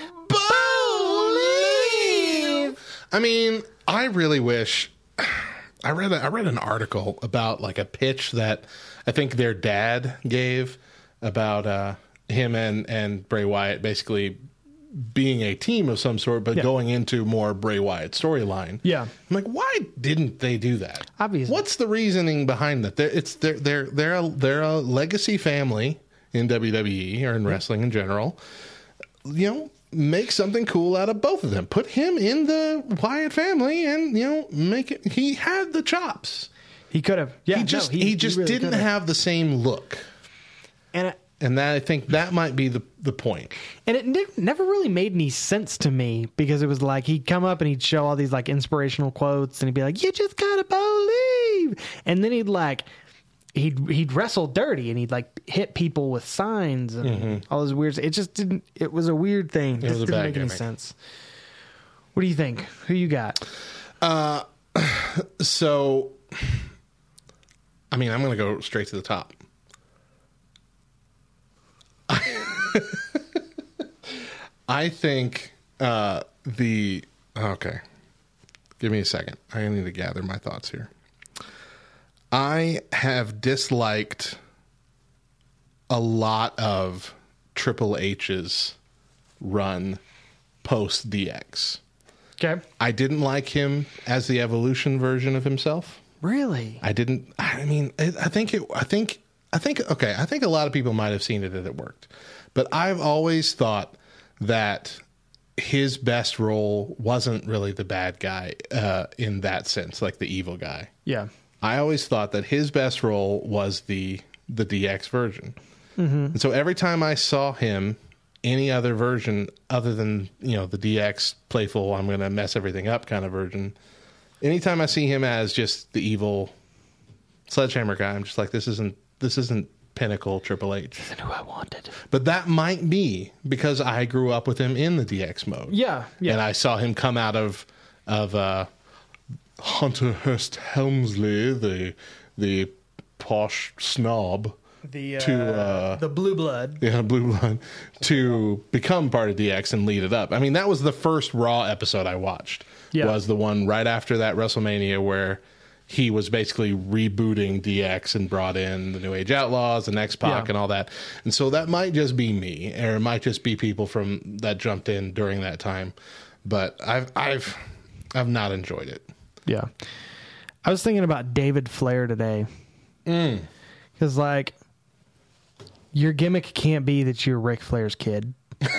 believe. I mean, I really wish I read a, I read an article about like a pitch that I think their dad gave about uh, him and, and Bray Wyatt basically being a team of some sort, but Yeah. going into more Bray Wyatt storyline. Yeah. I'm like, why didn't they do that? Obviously. What's the reasoning behind that? They're, it's they're they're they're a, they're a legacy family in W W E or in wrestling in general. You know, make something cool out of both of them. Put him in the Wyatt family, and you know, make it. He had the chops. He could have. Yeah, he no, just he, just really didn't could have the same look, And it, and that I think that might be the the point. and it ne- never really made any sense to me, because it was like he'd come up and he'd show all these like inspirational quotes and he'd be like, "You just gotta believe," and then he'd like he'd he'd wrestle dirty and he'd like hit people with signs and all this weird. It just didn't. It was a weird thing. It was a didn't bad make any gimmick. sense. What do you think? Who you got? So, I mean, I'm going to go straight to the top. I think uh, the okay. Give me a second. I need to gather my thoughts here. I have disliked a lot of Triple H's run post D X. Okay. I didn't like him as the Evolution version of himself. Really? I didn't. I mean, I I think it. I think. I think. Okay. I think a lot of people might have seen it and it worked, but I've always thought that his best role wasn't really the bad guy uh, in that sense, like the evil guy. Yeah. I always thought that his best role was the the D X version. Mm-hmm. And so every time I saw him, any other version other than, you know, the D X playful, I'm going to mess everything up kind of version, anytime I see him as just the evil sledgehammer guy, I'm just like, this isn't this isn't Pinnacle Triple H. Isn't who I wanted. But that might be because I grew up with him in the D X mode. Yeah, yeah. And I saw him come out of of uh, Hunter Hearst Helmsley, the the posh snob, The uh, to uh, the blue blood. yeah, Blue Blood, to become part of D X and lead it up. I mean, that was the first Raw episode I watched. Yeah. Was the one right after that WrestleMania where he was basically rebooting D X and brought in the New Age Outlaws and X-Pac Yeah. and all that. And so that might just be me, or it might just be people from that jumped in during that time. But I've I've I've not enjoyed it. Yeah. I was thinking about David Flair today. Because, like, your gimmick can't be that you're Ric Flair's kid.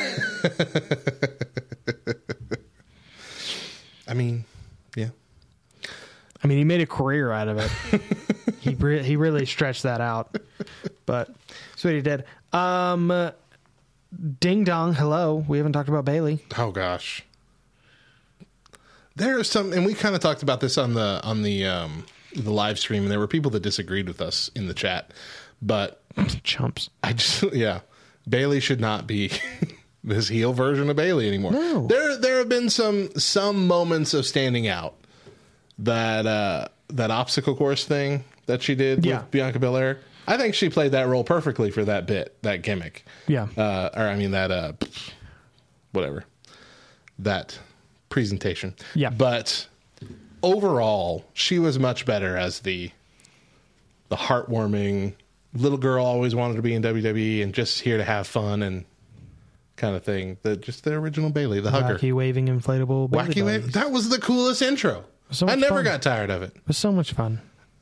I mean, yeah. I mean, he made a career out of it. he re- he really stretched that out. But that's what he did. Um, Ding Dong, hello. We haven't talked about Bailey. Oh gosh. There are some, and we kind of talked about this on the on the um, the live stream, and there were people that disagreed with us in the chat. But Chumps. I just, yeah, Bailey should not be this heel version of Bailey anymore. No. There there have been some some moments of standing out. That uh, that obstacle course thing that she did Yeah. with Bianca Belair, I think she played that role perfectly for that bit, that gimmick. Yeah. Uh, or I mean that uh, whatever, that presentation. Yeah. But overall, she was much better as the the heartwarming little girl always wanted to be in W W E and just here to have fun and kind of thing. The just the original Bailey, the hugger. Wacky waving inflatable Bailey Wacky Wave. buddies. That was the coolest intro. So I much never fun. got tired of it. It was so much fun.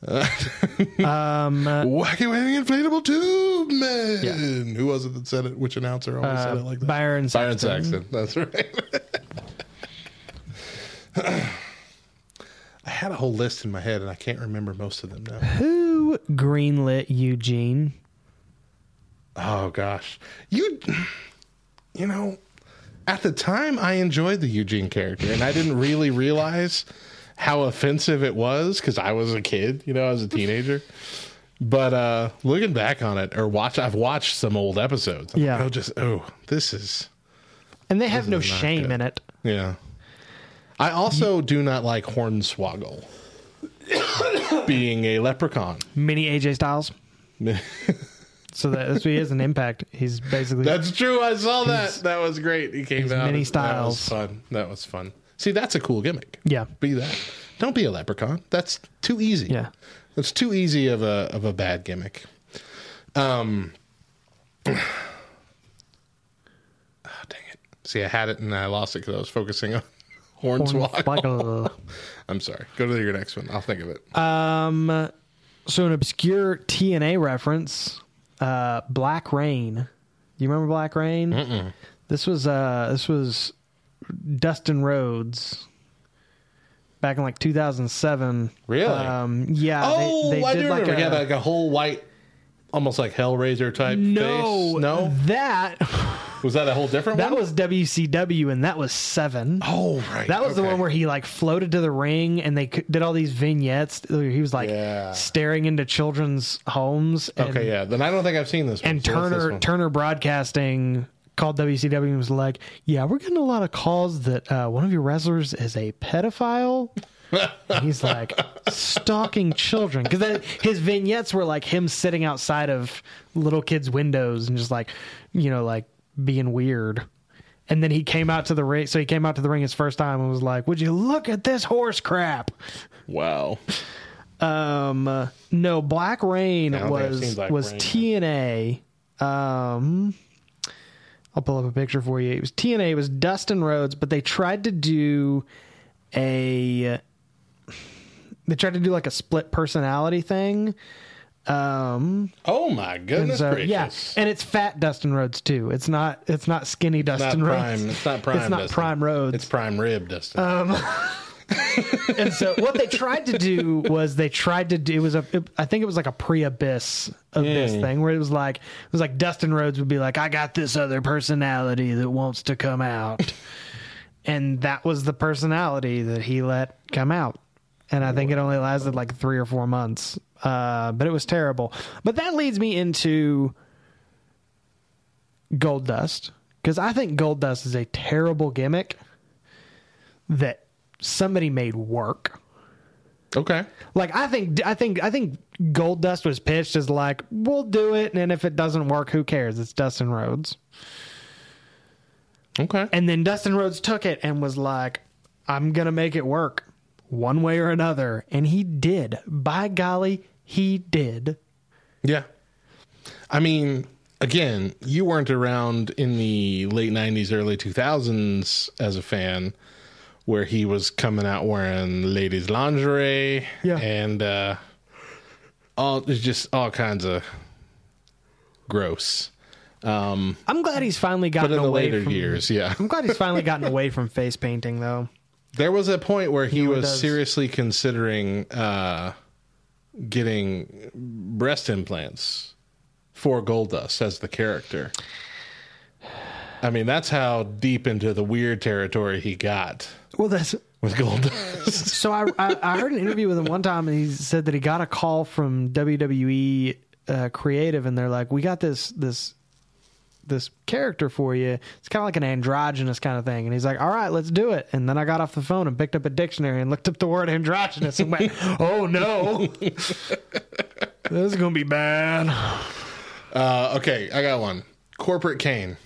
Wacky Waving Inflatable Tube Man. Yeah. Who was it that said it? Which announcer always said Uh, it like that? Byron Byron Saxton. Saxton. That's right. I had a whole list in my head and I can't remember most of them now. Who greenlit Eugene? Oh gosh. You you know, at the time I enjoyed the Eugene character and I didn't really realize how offensive it was because I was a kid, you know, I was a teenager. But uh looking back on it, or watch I've watched some old episodes. I'm Yeah. like, oh just oh, this is And they have no is not shame good. in it. yeah. I also do not like Hornswoggle being a leprechaun. Mini A J Styles. So that, that's what he is an Impact. He's basically That's true. I saw that. That was great. He came he's out. many That styles. was fun. That was fun. See, that's a cool gimmick. Yeah. Be that. Don't be a leprechaun. That's too easy. Yeah. That's too easy of a of a bad gimmick. Um. Oh, dang it. See, I had it and I lost it because I was focusing on Hornswoggle. Hornswoggle. I'm sorry. Go to your next one. I'll think of it. Um, so an obscure T N A reference, uh, Black Rain. You remember Black Rain? Mm-mm. This was uh, this was Dustin Rhodes back in like two thousand seven. Really? Um, yeah. oh, they, they I did do like remember. a, he had like a whole white, almost like Hellraiser type no, face. No? that Was that a whole different that one? was W C W, and that was seven. Oh, right. That was the Okay. one where he like floated to the ring, and they c- did all these vignettes. He was like Yeah. staring into children's homes. And, Okay, yeah. Then I don't think I've seen this one. And So what's this Turner one? Turner Broadcasting called W C W and was like, "Yeah, we're getting a lot of calls that uh, one of your wrestlers is a pedophile." And he's like stalking children because his vignettes were like him sitting outside of little kids' windows and just like, you know, like being weird. And then he came out to the ring. So he came out to the ring his first time and was like, "Would you look at this horse crap?" Wow. Um, uh, no, Black Rain I don't think I've was seen Black was Rain. T N A. Um, I'll pull up a picture for you. It was T N A. It was Dustin Rhodes, but they tried to do a. They tried to do like a split personality thing. Um, Oh my and goodness so, gracious! yeah, and it's fat Dustin Rhodes too. It's not. It's not skinny Not Dustin prime. Rhodes. It's not prime. It's not Dustin. prime Rhodes. It's prime rib, Dustin. And so what they tried to do was they tried to do it was a it, I think it was like a pre-abyss abyss Mm. thing where it was like it was like Dustin Rhodes would be like, I got this other personality that wants to come out. And that was the personality that he let come out. And I think it only lasted like three or four months. Uh, but it was terrible. But that leads me into Goldust, because I think Goldust is a terrible gimmick that somebody made work. Okay. Like I think I think I think Goldust was pitched as like, we'll do it, and if it doesn't work, who cares? It's Dustin Rhodes. Okay. And then Dustin Rhodes took it and was like, I'm gonna make it work one way or another. And he did. By golly, he did. Yeah. I mean, again, you weren't around in the late nineties, early two thousands as a fan, where he was coming out wearing ladies' lingerie Yeah. and uh, all it's just all kinds of gross. Um, I'm glad he's finally but gotten in the away later from, years, yeah. I'm glad he's finally gotten away from face painting, though. There was a point where he He was does. seriously considering uh, getting breast implants for Goldust as the character. I mean, that's how deep into the weird territory he got Well, that's with Goldust. so. I, I I heard an interview with him one time, and he said that he got a call from W W E uh, Creative, and they're like, "We got this this this character for you. It's kind of like an androgynous kind of thing." And he's like, "All right, let's do it." And then I got off the phone and picked up a dictionary and looked up the word androgynous and went, "Oh no, this is gonna be bad." Uh, okay, I got one. Corporate Kane.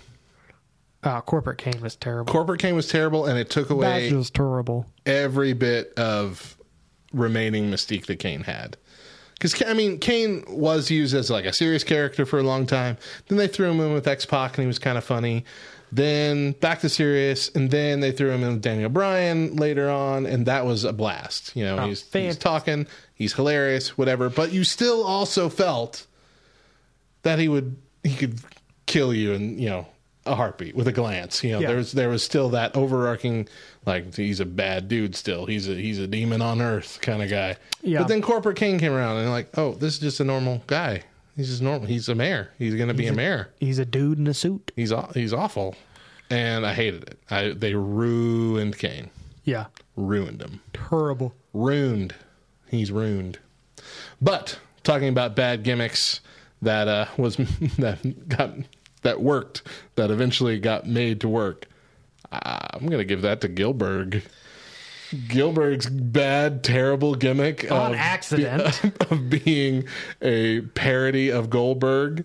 Uh, Corporate Kane was terrible. Corporate Kane was terrible, and it took That away was terrible. every bit of remaining mystique that Kane had. Because, I mean, Kane was used as like a serious character for a long time. Then they threw him in with X-Pac, and he was kind of funny. Then back to serious, and then they threw him in with Daniel Bryan later on, and that was a blast. You know, Oh, he's, fan- he's talking, he's hilarious, whatever. But you still also felt that he would he could kill you in, you know, a heartbeat with a glance. You know, Yeah. there was there was still that overarching, like, he's a bad dude still. He's a he's a demon on earth kind of guy. Yeah. But then Corporate King came around and like, oh, this is just a normal guy. He's just normal. He's a mayor. He's gonna be a mayor. He's a dude in a suit. He's aw- he's awful, and I hated it. I they ruined Kane. Yeah, Ruined him. terrible. Ruined. He's ruined. But talking about bad gimmicks that uh, was that got that worked, that eventually got made to work. Uh, I'm gonna give that to Gilbert. Gilbert's bad, terrible gimmick On of, accident. of being a parody of Goldberg.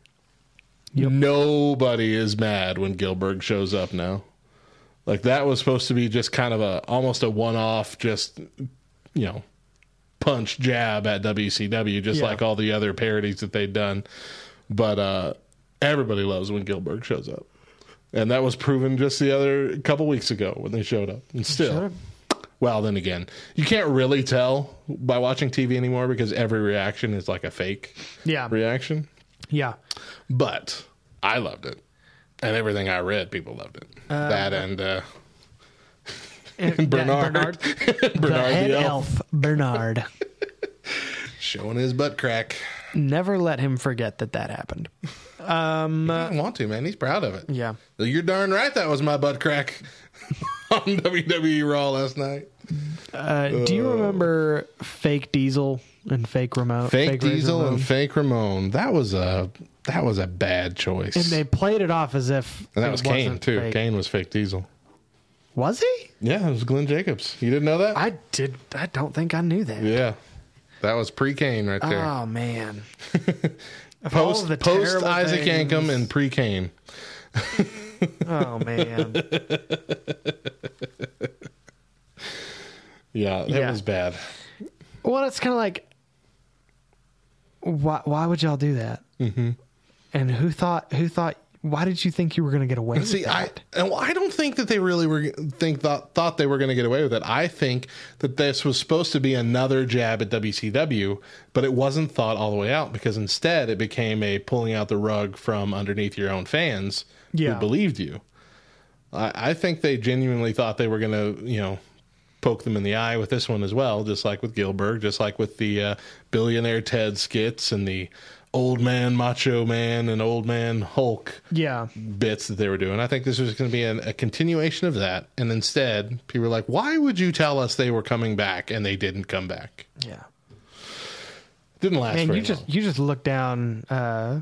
Yep. Nobody is mad when Gilbert shows up now. Like, that was supposed to be just kind of a almost a one-off, just, you know, punch jab at W C W, just Yeah. like all the other parodies that they'd done. But uh, everybody loves when Gilbert shows up, and that was proven just the other couple weeks ago when they showed up. And still, Should've- well, then again, you can't really tell by watching T V anymore because every reaction is like a fake Yeah, reaction. yeah. But I loved it, and everything I read, people loved it. that and uh, And Bernard, Bernard, Bernard, the head the elf, elf, Bernard. showing his butt crack. Never let him forget that that happened. Um, I don't want to, man. He's proud of it. yeah. You're darn right. That was my butt crack on W W E Raw last night. Uh, do you remember Fake Diesel and Fake Ramon? Fake, Razor Diesel Ramon? and Fake Ramon. That was a that was a bad choice. And they played it off as if And that it was Kane wasn't too. fake. Kane was Fake Diesel. Was he? Yeah, it was Glenn Jacobs. You didn't know that? I did. I don't think I knew that. yeah, that was pre Kane right there. Oh man. Of all post of the post terrible Isaac things- Yankem and pre Kane. Oh man. Yeah, that Yeah. was bad. Well, it's kind of like, why? Why would y'all do that? Mm-hmm. And who thought? Who thought why did you think you were going to get away with See, I that? and I don't think that they really were think thought thought they were going to get away with it. I think that this was supposed to be another jab at W C W, but it wasn't thought all the way out because instead it became a pulling out the rug from underneath your own fans Yeah. who believed you. I, I think they genuinely thought they were going to, you know, poke them in the eye with this one as well, just like with Gilbert, just like with the uh, Billionaire Ted skits and the Old Man Macho Man and Old Man Hulk Yeah. bits that they were doing. I think this was going to be an, a continuation of that. And instead, people were like, why would you tell us they were coming back and they didn't come back? Yeah. Didn't last Man, very you just long. you just look down uh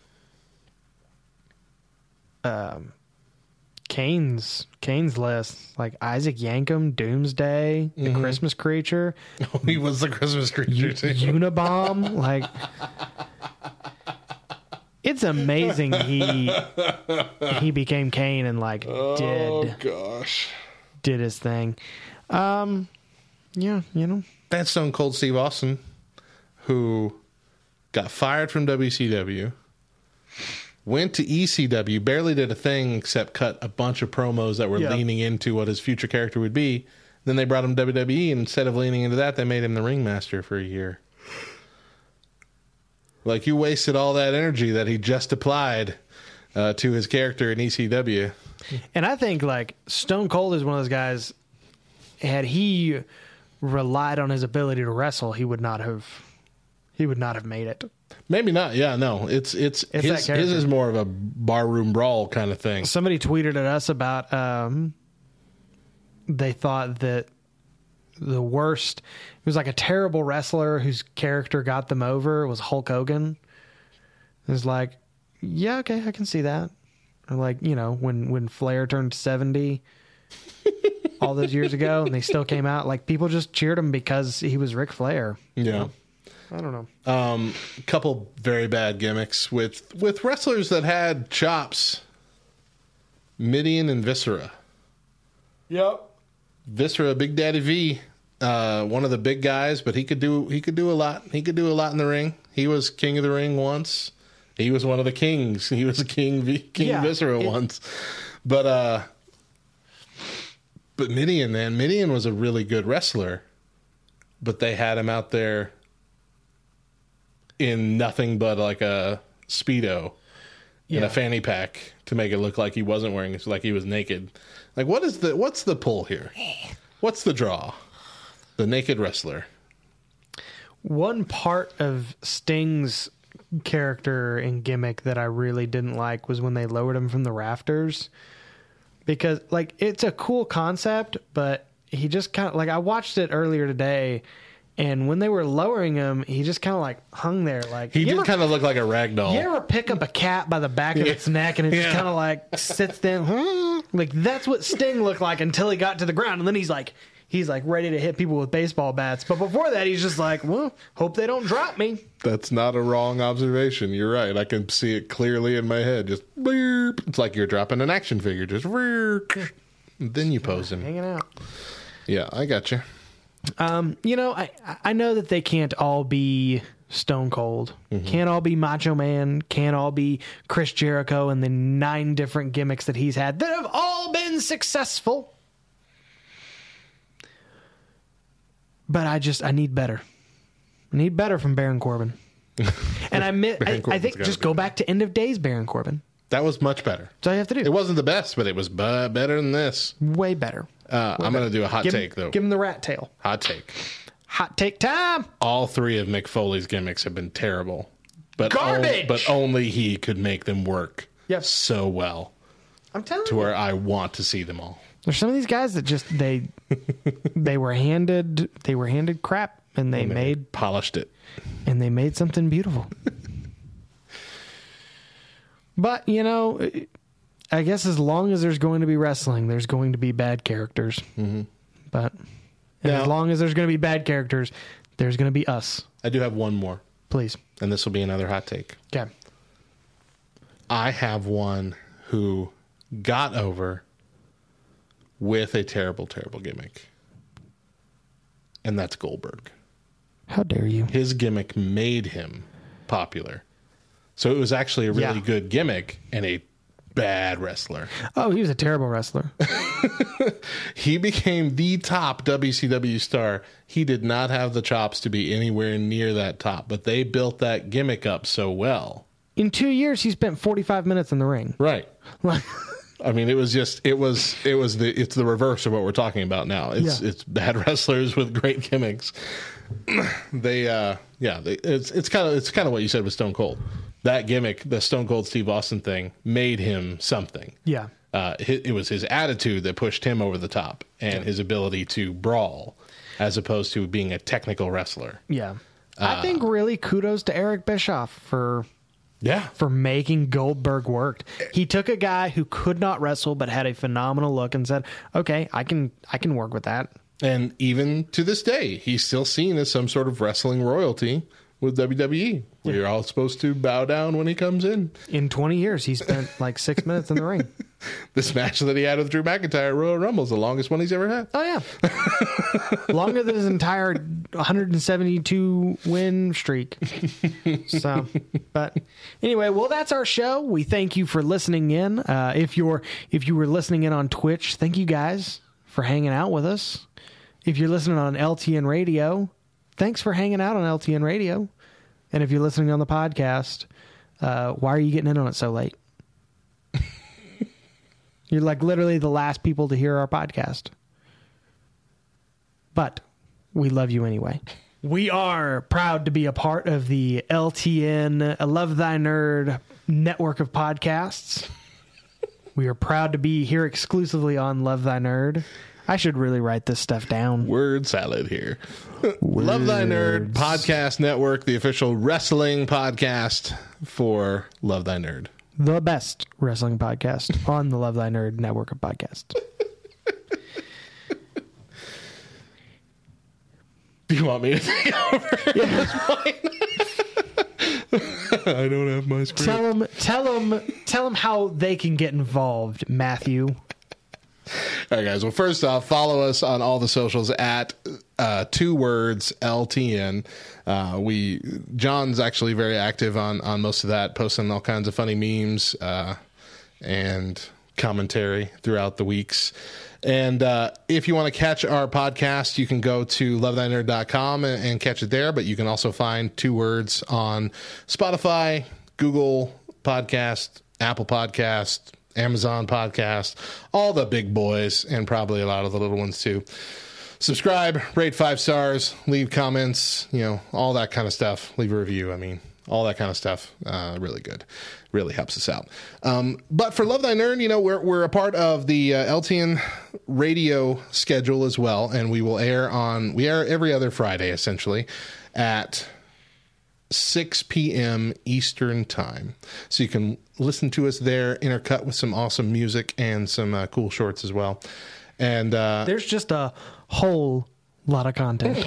um Kane's Kane's list, like Isaac Yankem, Doomsday, the Christmas Creature, He was the Christmas creature, U- too. Unabomb, like it's amazing he he became Kane and like did Gosh. did his thing. Um yeah, you know. That's Stone Cold Steve Austin, who got fired from W C W, went to E C W, barely did a thing except cut a bunch of promos that were Yeah. leaning into what his future character would be. Then they brought him to W W E, and instead of leaning into that, they made him the ringmaster for a year. Like, you wasted all that energy that he just applied uh, to his character in E C W. And I think like Stone Cold is one of those guys, had he relied on his ability to wrestle, he would not have he would not have made it. Maybe not. Yeah, no. It's it's, It's that his, his character. is more of a barroom brawl kind of thing. Somebody tweeted at us about um they thought that the worst, it was like a terrible wrestler whose character got them over was Hulk Hogan. It was like, yeah, okay, I can see that. Or like, you know, when when Flair turned seventy all those years ago and they still came out, like people just cheered him because he was Ric Flair. Yeah. I don't know. Um, couple very bad gimmicks with with wrestlers that had chops. Midian and Viscera. Yep. Viscera, Big Daddy V, uh, one of the big guys, but he could do he could do a lot. He could do a lot in the ring. He was king of the ring once. He was one of the kings. He was a king v, King Yeah, Viscera it- once. But uh, but Midian, man, Midian was a really good wrestler. But they had him out there in nothing but like a Speedo and Yeah. a fanny pack to make it look like he wasn't wearing it, like he was naked. Like, what is the what's the pull here? What's the draw? The naked wrestler. One part of Sting's character and gimmick that I really didn't like was when they lowered him from the rafters. Because, like, it's a cool concept, but he just kind of, like, I watched it earlier today, and when they were lowering him, he just kind of, like, hung there. Like, He you did ever, kind of look like a rag doll. you ever pick up a cat by the back of Yeah. its neck, and it just Yeah. kind of, like, sits there? "Hmm?" Like, that's what Sting looked like until he got to the ground, and then he's like, he's like ready to hit people with baseball bats. But before that, he's just like, well, hope they don't drop me. That's not a wrong observation. You're right. I can see it clearly in my head. Just bleep. It's like you're dropping an action figure. Just bleep. Then you pose him. Hanging out. Yeah, I got you. Um, you know, I I know that they can't all be Stone Cold. Can't all be Macho Man. Can't all be Chris Jericho and the nine different gimmicks that he's had that have all been successful. But I just I need better. I need better from Baron Corbin. And I, mi- I, I Corbin's think gotta just be go back to End of Days Baron Corbin. That was much better. That's all you have to do. It wasn't the best, but it was bu- better than this. Way better. Uh, I'm going to do a hot Give, take, though. give him the rat tail. Hot take. Hot take time. All three of Mick Foley's gimmicks have been terrible. But Garbage! on- but only he could make them work Yep. so well I'm telling to you. where I want to see them all. There's some of these guys that just they they were handed they were handed crap and they made Polished it. and they made something beautiful. But, you know, I guess as long as there's going to be wrestling, there's going to be bad characters. Mm-hmm. But and Now- as long as there's going to be bad characters, there's going to be us. I do have one more, Please. and this will be another hot take. Okay. I have one who got over with a terrible, terrible gimmick. And that's Goldberg. How dare you? His gimmick made him popular. So it was actually a really Yeah. good gimmick and a bad wrestler. Oh, he was a terrible wrestler. He became the top W C W star. He did not have the chops to be anywhere near that top, but they built that gimmick up so well. In two years, he spent forty-five minutes in the ring. Right. I mean, it was just, it was, it was the, it's the reverse of what we're talking about now. It's, Yeah. it's bad wrestlers with great gimmicks. They, uh, yeah, they, it's, it's kind of, it's kind of what you said with Stone Cold. That gimmick, the Stone Cold Steve Austin thing, made him something. Yeah. Uh, it, it was his attitude that pushed him over the top, and his ability to brawl, as opposed to being a technical wrestler. Yeah. I think really kudos to Eric Bischoff for Yeah. for making Goldberg work. He took a guy who could not wrestle but had a phenomenal look and said, "Okay, I can I can work with that." And even to this day, he's still seen as some sort of wrestling royalty with W W E. We're all supposed to bow down when he comes in. In twenty years, he spent like six minutes in the ring. This match that he had with Drew McIntyre at Royal Rumble is the longest one he's ever had. Oh, yeah. Longer than his entire one hundred seventy-two win streak. So, but anyway, well, that's our show. We thank you for listening in. Uh, if you're, if you were listening in on Twitch, thank you guys for hanging out with us. If you're listening on L T N Radio, thanks for hanging out on L T N Radio. And if you're listening on the podcast, uh, why are you getting in on it so late? You're like literally the last people to hear our podcast. But we love you anyway. We are proud to be a part of the L T N Love Thy Nerd network of podcasts. We are proud to be here exclusively on Love Thy Nerd. I should really write this stuff down. Word salad here. Love Thy Nerd Podcast Network, the official wrestling podcast for Love Thy Nerd. The best wrestling podcast on the Love Thy Nerd network of podcasts. Do you want me to take over at this point? I don't have my script. Tell them, tell them, tell them how they can get involved, Matthew. All right, guys. Well, first off, follow us on all the socials at uh, two words L T N. Uh, we John's actually very active on on most of that, posting all kinds of funny memes uh, and commentary throughout the weeks. And uh, if you want to catch our podcast, you can go to love thy nerd dot com and, and catch it there. But you can also find Two Words on Spotify, Google Podcast, Apple Podcast, Amazon Podcast, all the big boys, and probably a lot of the little ones too. Subscribe, rate five stars, leave comments, you know, all that kind of stuff. Leave a review. I mean, all that kind of stuff. Uh, really good. Really helps us out. Um, but for Love Thy Nerd, you know, we're we're a part of the uh, L T N radio schedule as well, and we will air on we air every other Friday essentially at six p.m. Eastern time. So you can listen to us there, intercut with some awesome music and some uh, cool shorts as well. And uh, There's just a whole lot of content.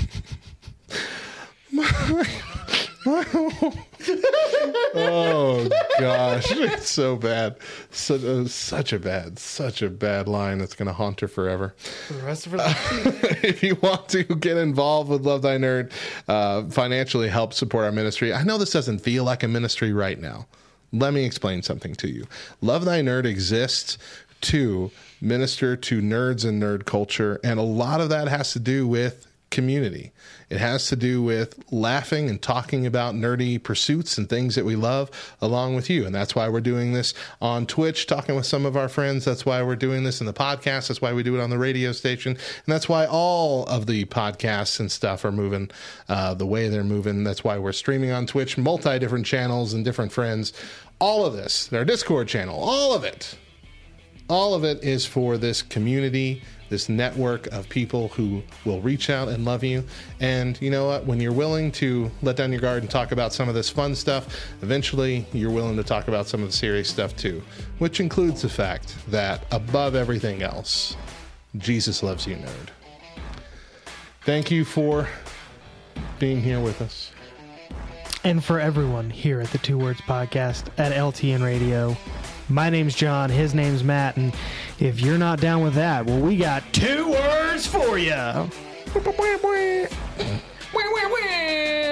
Oh gosh, it's so bad. Such a, such a bad, such a bad line that's going to haunt her forever. For the rest of her life. If you want to get involved with Love Thy Nerd, uh, financially help support our ministry. I know this doesn't feel like a ministry right now. Let me explain something to you. Love Thy Nerd exists to minister to nerds and nerd culture, and a lot of that has to do with community. It has to do with laughing and talking about nerdy pursuits and things that we love along with you. And that's why we're doing this on Twitch, talking with some of our friends. That's why we're doing this in the podcast. That's why we do it on the radio station. And that's why all of the podcasts and stuff are moving uh, the way they're moving. That's why we're streaming on Twitch, multi different channels and different friends. All of this, our Discord channel, all of it, all of it is for this community, this network of people who will reach out and love you. And you know what? When you're willing to let down your guard and talk about some of this fun stuff, eventually you're willing to talk about some of the serious stuff too, which includes the fact that above everything else, Jesus loves you, nerd. Thank you for being here with us. And for everyone here at the Two Words Podcast at L T N Radio, my name's John, his name's Matt, and if you're not down with that, well, we got two words for you.